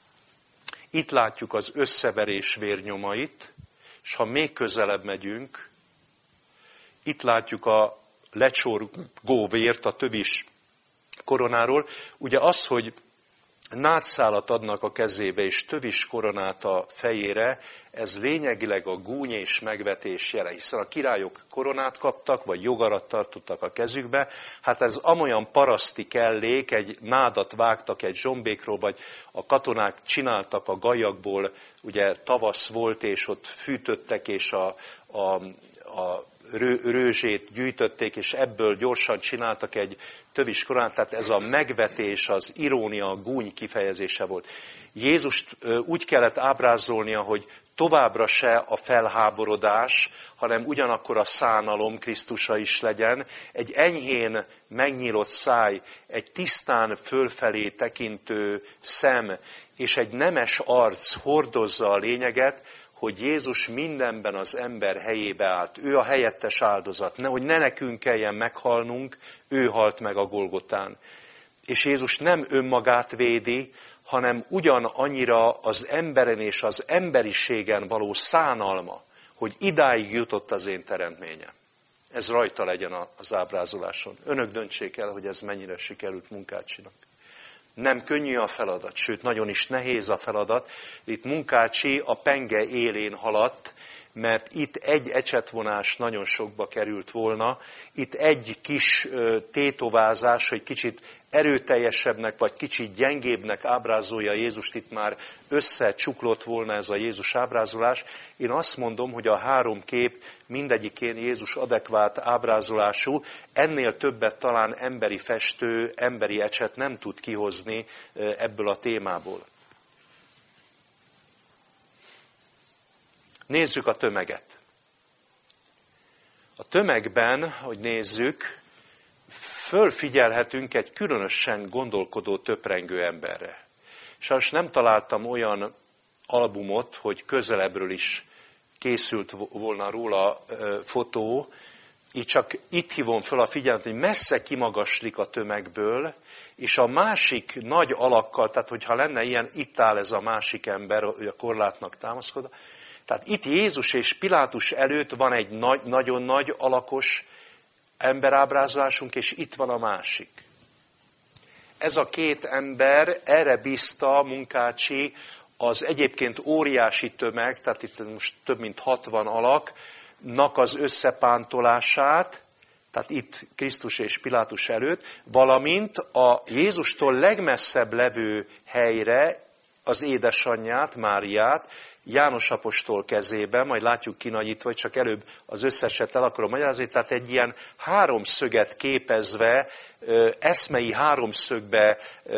Itt látjuk az összeverés vérnyomait, és ha még közelebb megyünk, itt látjuk a lecsorgó vért a tövis koronáról. Ugye az, hogy nátszálat adnak a kezébe, és tövis koronát a fejére, ez lényegileg a gúny és megvetés jele, hiszen a királyok koronát kaptak, vagy jogarat tartottak a kezükbe, hát ez amolyan paraszti kellék, egy nádat vágtak egy zsombékról, vagy a katonák csináltak a gajakból, ugye tavasz volt, és ott fűtöttek, és a, a, a rőzsét gyűjtötték, és ebből gyorsan csináltak egy tövis koronát, tehát ez a megvetés, az irónia, a gúny kifejezése volt. Jézust úgy kellett ábrázolnia, hogy továbbra se a felháborodás, hanem ugyanakkor a szánalom Krisztusa is legyen, egy enyhén megnyílott száj, egy tisztán fölfelé tekintő szem, és egy nemes arc hordozza a lényeget, hogy Jézus mindenben az ember helyébe állt. Ő a helyettes áldozat, hogy ne nekünk kelljen meghalnunk, ő halt meg a Golgotán. És Jézus nem önmagát védi, hanem ugyanannyira az emberen és az emberiségen való szánalma, hogy idáig jutott az én teremtményem. Ez rajta legyen az ábrázoláson. Önök döntsék el, hogy ez mennyire sikerült Munkácsinak. Nem könnyű a feladat, sőt, nagyon is nehéz a feladat. Itt Munkácsi a penge élén haladt, mert itt egy ecsetvonás nagyon sokba került volna, itt egy kis tétovázás, hogy kicsit erőteljesebbnek, vagy kicsit gyengébbnek ábrázolja Jézust, itt már összecsuklott volna ez a Jézus ábrázolás. Én azt mondom, hogy a három kép mindegyikén Jézus adekvát ábrázolású, ennél többet talán emberi festő, emberi ecset nem tud kihozni ebből a témából. Nézzük a tömeget. A tömegben, hogy nézzük, fölfigyelhetünk egy különösen gondolkodó, töprengő emberre. Sajnos nem találtam olyan albumot, hogy közelebbről is készült volna róla fotó, így csak itt hívom föl a figyelmet, hogy messze kimagaslik a tömegből, és a másik nagy alakkal, tehát hogyha lenne ilyen, itt áll ez a másik ember, a korlátnak támaszkodva. Tehát itt Jézus és Pilátus előtt van egy nagy, nagyon nagy alakos emberábrázolásunk, és itt van a másik. Ez a két ember, erre bízta Munkácsi az egyébként óriási tömeg, tehát itt most több mint hatvan alaknak az összepántolását, tehát itt Krisztus és Pilátus előtt, valamint a Jézustól legmesszebb levő helyre az édesanyját, Máriát, János apostol kezében, majd látjuk kinagyítva, hogy csak előbb az összeset el akarom magyarázni, tehát egy ilyen háromszöget képezve, eszmei háromszögbe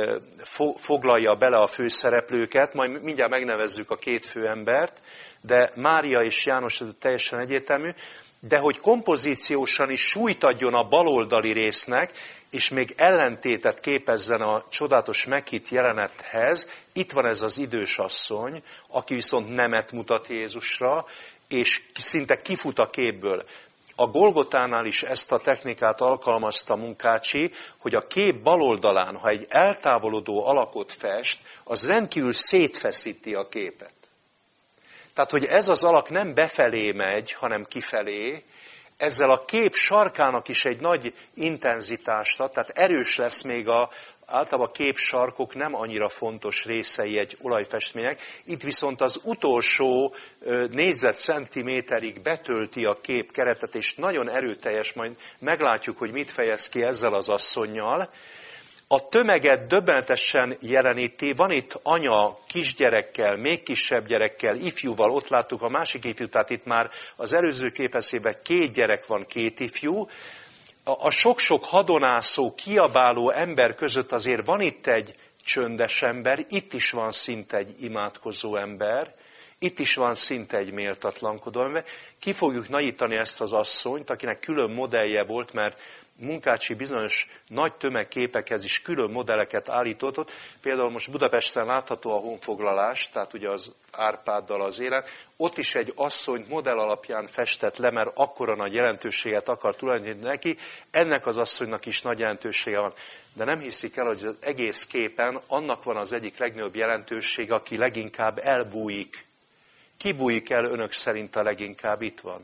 foglalja bele a főszereplőket, majd mindjárt megnevezzük a két főembert, de Mária és János ez teljesen egyértelmű, de hogy kompozíciósan is súlyt adjon a baloldali résznek, és még ellentétet képezzen a csodálatos meghitt jelenethez, itt van ez az idős asszony, aki viszont nemet mutat Jézusra, és szinte kifut a képből. A Golgotánál is ezt a technikát alkalmazta Munkácsi, hogy a kép baloldalán, ha egy eltávolodó alakot fest, az rendkívül szétfeszíti a képet. Tehát, hogy ez az alak nem befelé megy, hanem kifelé, ezzel a kép sarkának is egy nagy intenzitást ad, tehát erős lesz még a, általában a képsarkok nem annyira fontos részei egy olajfestmények, itt viszont az utolsó négyzetcentiméterig betölti a kép keretet, és nagyon erőteljes, majd meglátjuk, hogy mit fejez ki ezzel az asszonnyal. A tömeget döbbenetesen jeleníti, van itt anya kisgyerekkel, még kisebb gyerekkel, ifjúval, ott láttuk a másik ifjú, tehát itt már az előző képeszében két gyerek van, két ifjú. A sok-sok hadonászó, kiabáló ember között azért van itt egy csöndes ember, itt is van szinte egy imádkozó ember, itt is van szinte egy méltatlankodó ember. Ki fogjuk nagyítani ezt az asszonyt, akinek külön modellje volt, mert Munkácsi bizonyos nagy tömegképekhez is külön modelleket állított. Például most Budapesten látható a honfoglalás, tehát ugye az Árpáddal az élen. Ott is egy asszonyt modell alapján festett le, mert akkora nagy jelentőséget akar tulajdonítani neki. Ennek az asszonynak is nagy jelentősége van. De nem hiszik el, hogy az egész képen annak van az egyik legnagyobb jelentősége, aki leginkább elbújik. Ki bújik el önök szerint a leginkább? Itt van.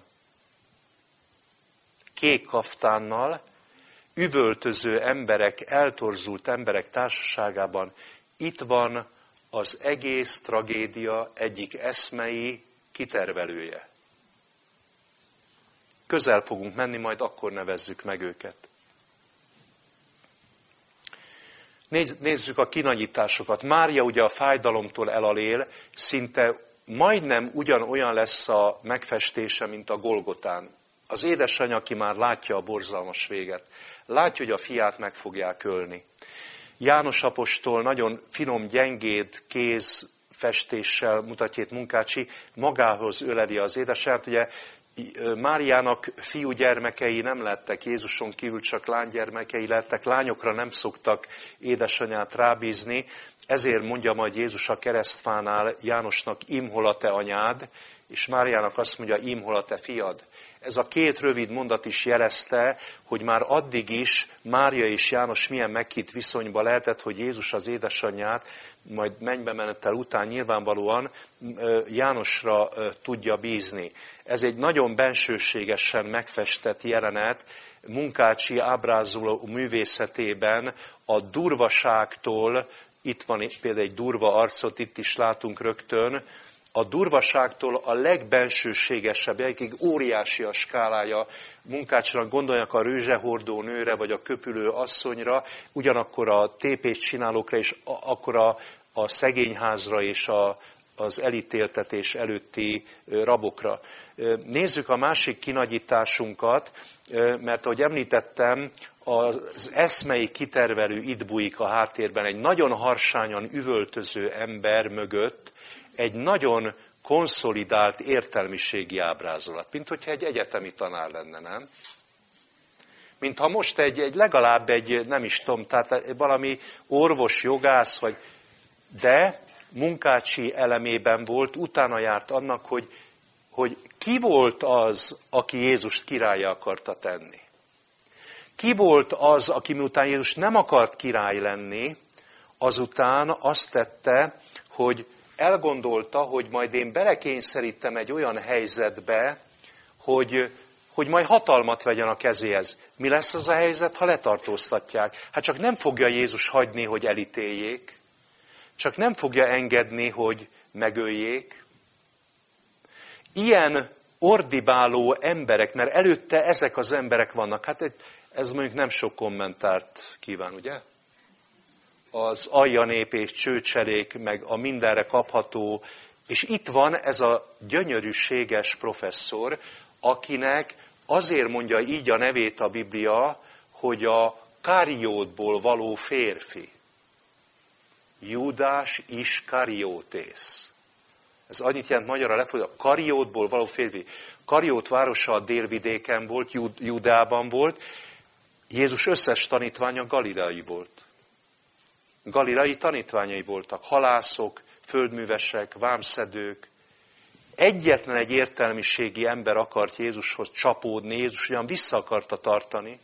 Kék kaftánnal, üvöltöző emberek, eltorzult emberek társaságában itt van az egész tragédia egyik eszmei kitervelője. Közel fogunk menni, majd akkor nevezzük meg őket. Nézzük a kinagyításokat. Mária ugye a fájdalomtól elalél, szinte majdnem ugyanolyan lesz a megfestése, mint a Golgotán. Az édesanyja, aki már látja a borzalmas véget, látja, hogy a fiát meg fogják ölni. János apostol nagyon finom, gyengéd kézfestéssel mutatja itt Munkácsi, magához öleli az édesanyját. Ugye Máriának fiúgyermekei nem lettek, Jézuson kívül csak lánygyermekei lettek, lányokra nem szoktak édesanyját rábízni, ezért mondja majd Jézus a keresztfánál Jánosnak, imhol a te anyád, és Máriának azt mondja, imhol a te fiad. Ez a két rövid mondat is jelezte, hogy már addig is Mária és János milyen meghitt viszonyba lehetett, hogy Jézus az édesanyját, majd mennybe menettel után nyilvánvalóan Jánosra tudja bízni. Ez egy nagyon bensőségesen megfestett jelenet, Munkácsi ábrázoló művészetében a durvaságtól, itt van például egy durva arcot, itt is látunk rögtön, a durvaságtól a legbensőségesebb, egyik óriási a skálája. Munkácsnak gondoljanak a rőzsehordó nőre, vagy a köpülő asszonyra, ugyanakkor a tépést csinálókra, és akkor a, a szegényházra és a, az elítéltetés előtti rabokra. Nézzük a másik kinagyításunkat, mert ahogy említettem, az eszmei kitervelő itt bújik a háttérben, egy nagyon harsányan üvöltöző ember mögött, egy nagyon konszolidált értelmiségi ábrázolat, mint hogyha egy egyetemi tanár lenne, nem? Mint ha most egy, egy legalább egy, nem is tudom, tehát valami orvos, jogász, vagy, de Munkácsi elemében volt, utána járt annak, hogy, hogy ki volt az, aki Jézust királlyá akarta tenni. Ki volt az, aki miután Jézus nem akart király lenni, azután azt tette, hogy elgondolta, hogy majd én belekényszerítem egy olyan helyzetbe, hogy, hogy majd hatalmat vegyen a kezéhez. Mi lesz az a helyzet, ha letartóztatják? Hát csak nem fogja Jézus hagyni, hogy elítéljék. Csak nem fogja engedni, hogy megöljék. Ilyen ordibáló emberek, mert előtte ezek az emberek vannak. Hát ez mondjuk nem sok kommentárt kíván, ugye? az aljanép és csőcselék, meg a mindenre kapható, és itt van ez a gyönyörűséges professzor, akinek azért mondja így a nevét a Biblia, hogy a Kariótból való férfi. Júdás Iskariótész. Ez annyit jelent magyarra lefordítva, a Kariótból való férfi. Kariót városa a délvidéken volt, Júdeában volt. Jézus összes tanítványa galileai volt. Galileai tanítványai voltak, halászok, földművesek, vámszedők. Egyetlen egy értelmiségi ember akart Jézushoz csapódni, Jézus ugyan vissza akarta tartani,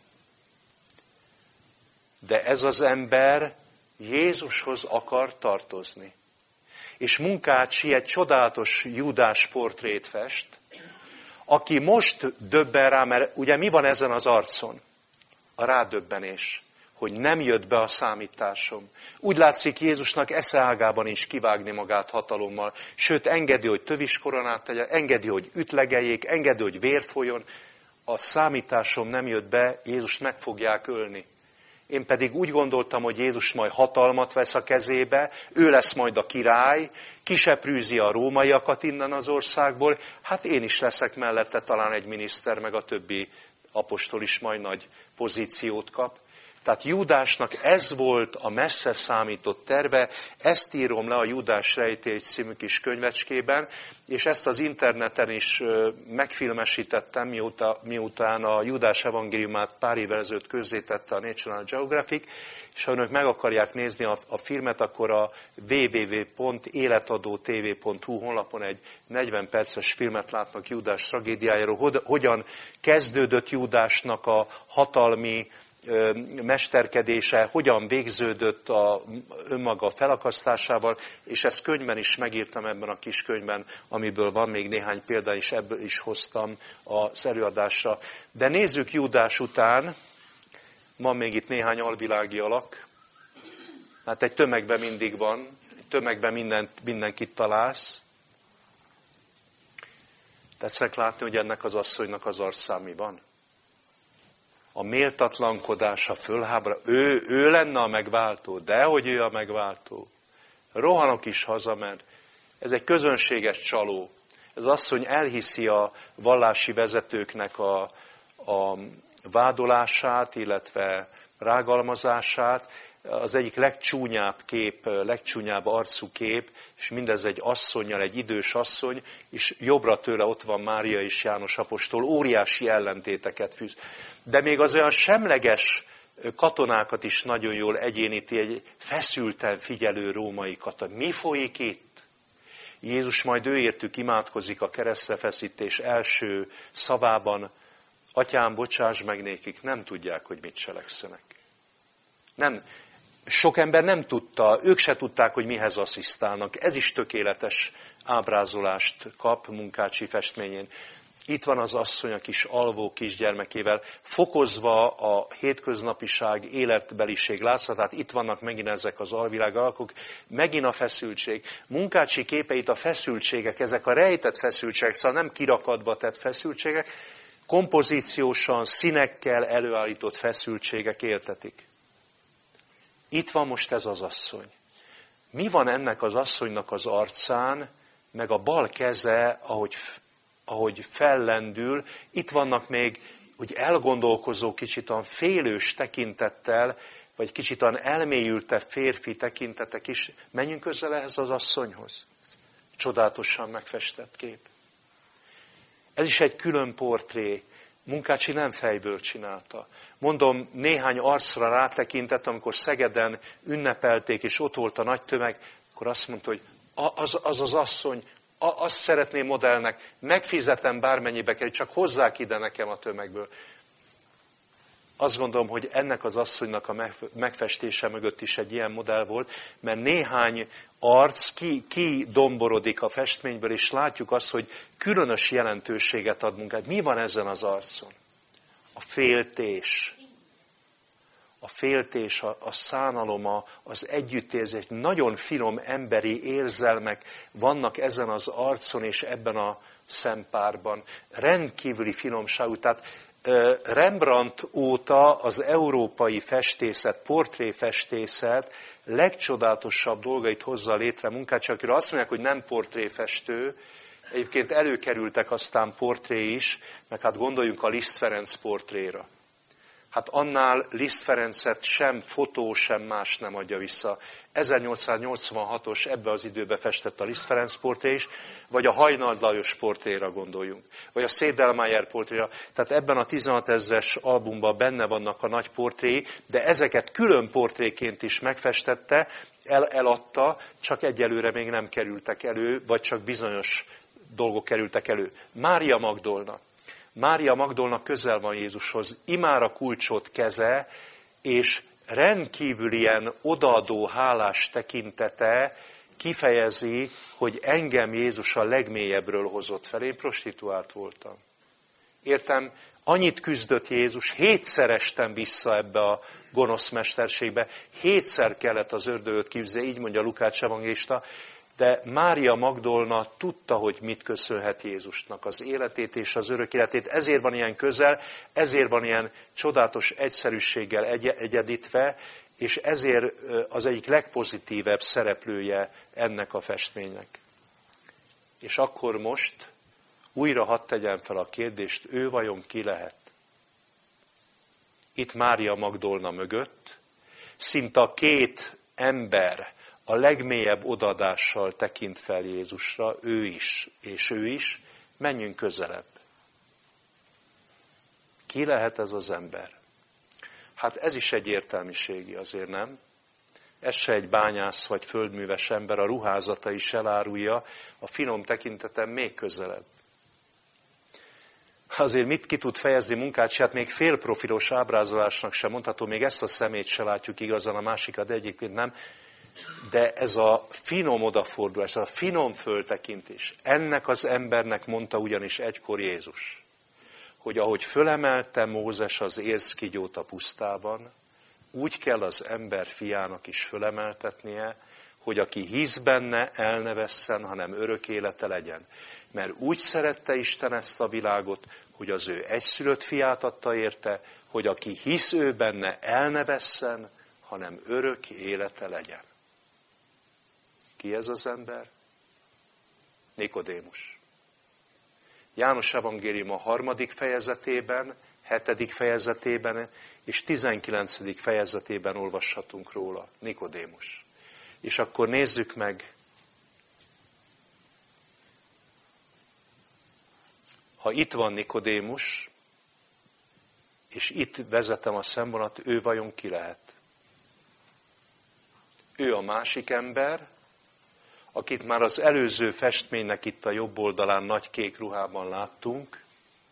de ez az ember Jézushoz akar tartozni. És Munkácsi egy csodálatos Júdás portrét fest, aki most döbben rá, mert ugye mi van ezen az arcon? A rádöbbenés, hogy nem jött be a számításom. Úgy látszik, Jézusnak eszeágában is kivágni magát hatalommal, sőt, engedi, hogy töviskoronát tegyen, engedi, hogy ütlegeljék, engedi, hogy vér folyjon. A számításom nem jött be, Jézust meg fogják ölni. Én pedig úgy gondoltam, hogy Jézus majd hatalmat vesz a kezébe, ő lesz majd a király, kiseprűzi a rómaiakat innen az országból, hát én is leszek mellette, talán egy miniszter, meg a többi apostol is majd nagy pozíciót kap. Tehát Júdásnak ez volt a messze számított terve, ezt írom le a Júdás rejtély című kis könyvecskében, és ezt az interneten is megfilmesítettem, mióta, miután a Júdás evangéliumát pár évvel ezelőtt közzétette a National Geographic, és ha önök meg akarják nézni a, a filmet, akkor a double-u double-u double-u pont életadótv pont hu honlapon egy negyven perces filmet látnak Júdás tragédiájáról, hogyan kezdődött Júdásnak a hatalmi mesterkedése, hogyan végződött a önmaga felakasztásával, és ezt könyvben is megírtam ebben a kis könyvben, amiből van még néhány példa, és ebből is hoztam az előadásra. De nézzük Júdás után, van még itt néhány alvilági alak, hát egy tömegben mindig van, egy tömegben mindent, mindenkit találsz. Tetszek látni, hogy ennek az asszonynak az arcán mi van? A méltatlankodása fölhábra, ő, ő lenne a megváltó, dehogy ő a megváltó. Rohanok is haza, mert ez egy közönséges csaló. Ez asszony elhiszi a vallási vezetőknek a, a vádolását, illetve rágalmazását. Az egyik legcsúnyább kép, legcsúnyább arcú kép, és mindez egy asszonnyal, egy idős asszony, és jobbra tőle ott van Mária és János apostol, óriási ellentéteket fűz. De még az olyan semleges katonákat is nagyon jól egyéníti, egy feszülten figyelő római katona. Mi folyik itt? Jézus majd őértük imádkozik a keresztrefeszítés első szavában, Atyám, bocsáss meg nékik, nem tudják, hogy mit cselekszenek. Nem, sok ember nem tudta, ők se tudták, hogy mihez asszisztálnak. Ez is tökéletes ábrázolást kap Munkácsi festményén. Itt van az asszony a kis alvó kisgyermekével, fokozva a hétköznapiság, életbeliség látszatát. Itt vannak megint ezek az alvilág alakok, megint a feszültség. Munkácsi képeit a feszültségek, ezek a rejtett feszültségek, szóval nem kirakatba tett feszültségek, kompozíciósan, színekkel előállított feszültségek éltetik. Itt van most ez az asszony. Mi van ennek az asszonynak az arcán, meg a bal keze, ahogy, ahogy fellendül, itt vannak még úgy elgondolkozó, kicsit olyan félős tekintettel, vagy kicsit olyan elmélyültebb férfi tekintetek is. Menjünk közel ehhez az asszonyhoz. Csodálatosan megfestett kép. Ez is egy külön portré. Munkácsi nem fejből csinálta. Mondom, néhány arcra rátekintett, amikor Szegeden ünnepelték, és ott volt a nagy tömeg, akkor azt mondta, hogy az az, az asszony, azt szeretném modellnek, megfizetem bármennyibe kell, csak hozzák ide nekem a tömegből. Azt gondolom, hogy ennek az asszonynak a megfestése mögött is egy ilyen modell volt, mert néhány arc ki, ki domborodik a festményből, és látjuk azt, hogy különös jelentőséget ad munkát. Mi van ezen az arcon? A féltés. A féltés, a, a szánalom, az együttérzés, nagyon finom emberi érzelmek vannak ezen az arcon és ebben a szempárban. Rendkívüli finomságú. Tehát Rembrandt óta az európai festészet, portréfestészet legcsodálatosabb dolgait hozza létre munkácsak, akiről azt mondják, hogy nem portréfestő, egyébként előkerültek aztán portré is, meg hát gondoljunk a Liszt Ferenc portréra. Hát annál Liszt Ferencet sem fotó, sem más nem adja vissza. ezernyolcszáznyolcvanhatos ebbe az időbe festett a Liszt Ferenc portré is, vagy a Hajnald Lajos portréra gondoljunk, vagy a Sedlmayr portréra. Tehát ebben a tizenhatezres albumban benne vannak a nagy portréi, de ezeket külön portréként is megfestette, el, eladta, csak egyelőre még nem kerültek elő, vagy csak bizonyos dolgok kerültek elő. Mária Magdolna. Mária Magdolna közel van Jézushoz, imára kulcsot keze, és rendkívül ilyen odaadó, hálás tekintete kifejezi, hogy engem Jézus a legmélyebbről hozott fel. Én prostituált voltam. Értem, annyit küzdött Jézus, hétszer estem vissza ebbe a gonosz mesterségbe, hétszer kellett az ördögöt kivzni, így mondja Lukács evangélista, de Mária Magdolna tudta, hogy mit köszönhet Jézusnak az életét és az örök életét. Ezért van ilyen közel, ezért van ilyen csodálatos egyszerűséggel egy- egyedítve, és ezért az egyik legpozitívebb szereplője ennek a festménynek. És akkor most újra hadd tegyem fel a kérdést, ő vajon ki lehet? Itt Mária Magdolna mögött szinte a két ember a legmélyebb odaadással tekint fel Jézusra, ő is, és ő is, menjünk közelebb. Ki lehet ez az ember? Hát ez is egy értelmiségi, azért nem? Ez se egy bányász vagy földműves ember, a ruházata is elárulja, a finom tekintetem még közelebb. Azért mit ki tud fejezni munkácsát, még félprofilos ábrázolásnak sem mondható, még ezt a szemét se látjuk igazán, a másikat, de egyébként nem. De ez a finom odafordulás, ez a finom föltekintés, ennek az embernek mondta ugyanis egykor Jézus, hogy ahogy fölemelte Mózes az érszkígyót a pusztában, úgy kell az ember fiának is fölemeltetnie, hogy aki hisz benne, el ne vesszen, hanem örök élete legyen. Mert úgy szerette Isten ezt a világot, hogy az ő egyszülött fiát adta érte, hogy aki hisz ő benne, el ne vesszen, hanem örök élete legyen. Ki ez az ember? Nikodémus. János evangélium a harmadik fejezetében, hetedik fejezetében és tizenkilencedik fejezetében olvashatunk róla. Nikodémus. És akkor nézzük meg, ha itt van Nikodémus, és itt vezetem a szemvonalat, ő vajon ki lehet? Ő a másik ember, akit már az előző festménynek itt a jobb oldalán nagy kék ruhában láttunk,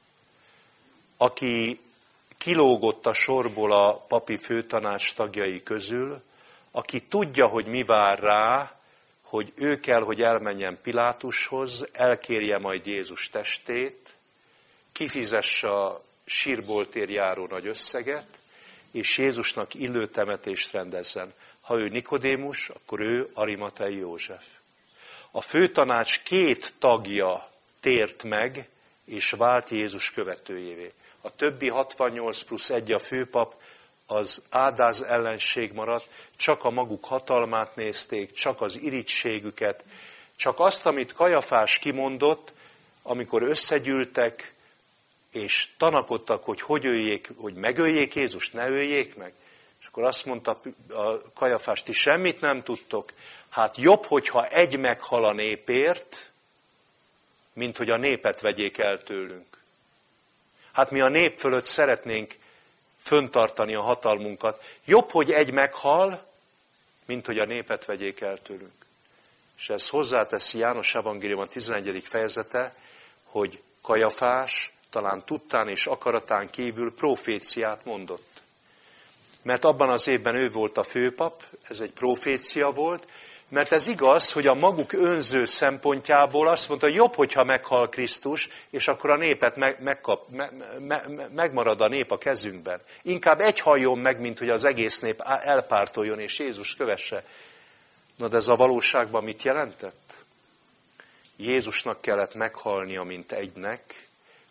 aki kilógott a sorból a papi főtanács tagjai közül, aki tudja, hogy mi vár rá, hogy ő kell, hogy elmenjen Pilátushoz, elkérje majd Jézus testét, kifizesse a sírboltért járó nagy összeget, és Jézusnak illő temetést rendezzen. Ha ő Nikodémus, akkor ő Arimatei József. A főtanács két tagja tért meg, és vált Jézus követőjévé. A többi hatvannyolc plusz egy a főpap, az áldáz ellenség maradt, csak a maguk hatalmát nézték, csak az irigységüket, csak azt, amit Kajafás kimondott, amikor összegyűltek, és tanakodtak, hogy hogy öljék, hogy megöljék Jézust, ne öljék meg. És akkor azt mondta a Kajafás, ti semmit nem tudtok, hát jobb, hogyha egy meghal a népért, mint hogy a népet vegyék el tőlünk. Hát mi a nép fölött szeretnénk föntartani a hatalmunkat. Jobb, hogy egy meghal, mint hogy a népet vegyék el tőlünk. És ez hozzáteszi János evangélium a tizenegyedik fejezete, hogy Kajafás talán tudtán és akaratán kívül proféciát mondott. Mert abban az évben ő volt a főpap, ez egy profécia volt, mert ez igaz, hogy a maguk önző szempontjából azt mondta, hogy jobb, hogyha meghal Krisztus, és akkor a népet meg, megkap, me, me, me, megmarad a nép a kezünkben. Inkább egy halljon meg, mint hogy az egész nép elpártoljon, és Jézus kövesse. Na de ez a valóságban mit jelentett? Jézusnak kellett meghalnia, mint egynek,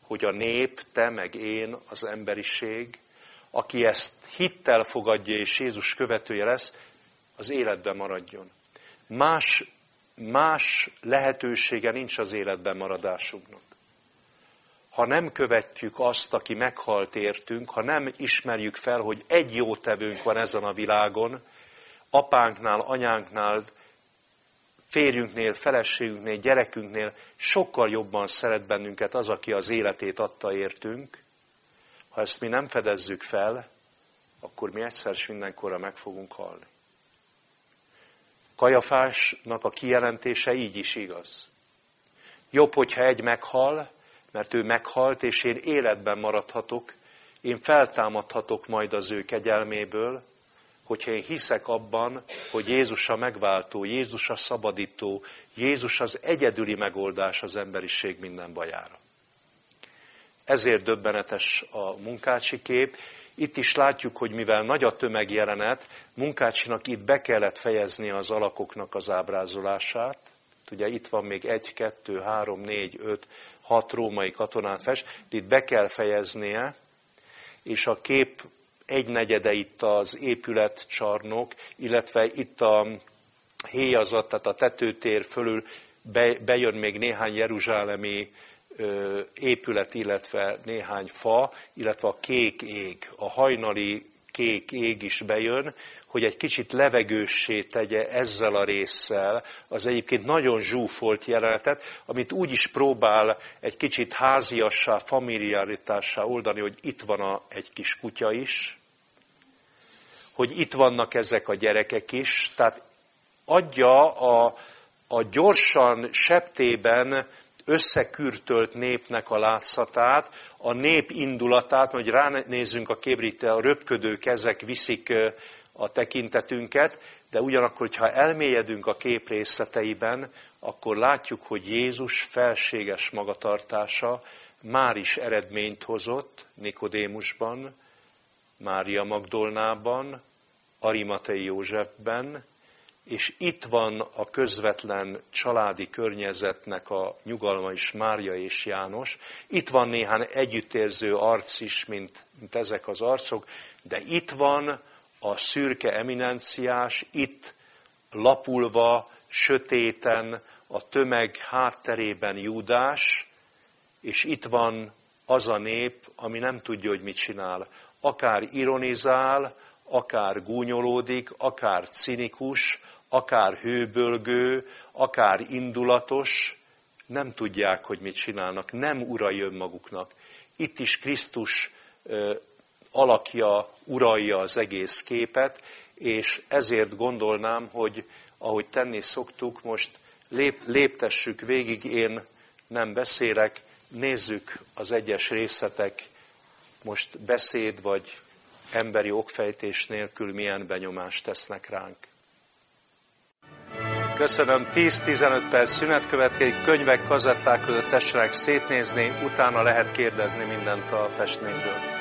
hogy a nép, te meg én, az emberiség, aki ezt hittel fogadja és Jézus követője lesz, az életben maradjon. Más, más lehetősége nincs az életben maradásunknak. Ha nem követjük azt, aki meghalt értünk, ha nem ismerjük fel, hogy egy jó tevőnk van ezen a világon, apánknál, anyánknál, férjünknél, feleségünknél, gyerekünknél sokkal jobban szeret bennünket az, aki az életét adta értünk. Ha ezt mi nem fedezzük fel, akkor mi egyszer s mindenkorra meg fogunk halni. Kajafásnak a kijelentése így is igaz. Jobb, hogyha egy meghal, mert ő meghalt, és én életben maradhatok, én feltámadhatok majd az ő kegyelméből, hogyha én hiszek abban, hogy Jézus a megváltó, Jézus a szabadító, Jézus az egyedüli megoldás az emberiség minden bajára. Ezért döbbenetes a Munkácsi kép. Itt is látjuk, hogy mivel nagy a tömegjelenet, Munkácsinak itt be kellett fejeznie az alakoknak az ábrázolását. Ugye itt van még egy, kettő, három, négy, öt, hat római katonát fest, itt be kell fejeznie, és a kép egynegyede itt az épületcsarnok, illetve itt a héjazat, tehát a tetőtér fölül be, bejön még néhány jeruzsálemi ö, épület, illetve néhány fa, illetve a kék ég, a hajnali kék ég is bejön, hogy egy kicsit levegőssé tegye ezzel a résszel az egyébként nagyon zsúfolt jelenetet, amit úgy is próbál egy kicsit háziassá, familiaritássá oldani, hogy itt van a, egy kis kutya is, hogy itt vannak ezek a gyerekek is, tehát adja a, a gyorsan septében összekürtölt népnek a látszatát, a nép indulatát, hogy ránézzünk a képre, a röpködő kezek viszik a tekintetünket, de ugyanakkor, hogyha elmélyedünk a kép részleteiben, akkor látjuk, hogy Jézus felséges magatartása már is eredményt hozott Nikodémusban, Mária Magdolnában, Arimatei Józsefben, és itt van a közvetlen családi környezetnek a nyugalma is, Mária és János. Itt van néhány együttérző arc is, mint, mint ezek az arcok, de itt van a szürke eminenciás, itt lapulva, sötéten, a tömeg hátterében Júdás, és itt van az a nép, ami nem tudja, hogy mit csinál. Akár ironizál, akár gúnyolódik, akár cinikus, akár hőbölgő, akár indulatos, nem tudják, hogy mit csinálnak, nem urai önmaguknak. Itt is Krisztus alakja uralja az egész képet, és ezért gondolnám, hogy ahogy tenni szoktuk, most lép, léptessük végig, én nem beszélek, nézzük az egyes részletek, most beszéd vagy emberi okfejtés nélkül milyen benyomást tesznek ránk. Köszönöm, tíz-tizenöt perc szünet következik, könyvek, kazetták között tessenek szétnézni, utána lehet kérdezni mindent a festményről.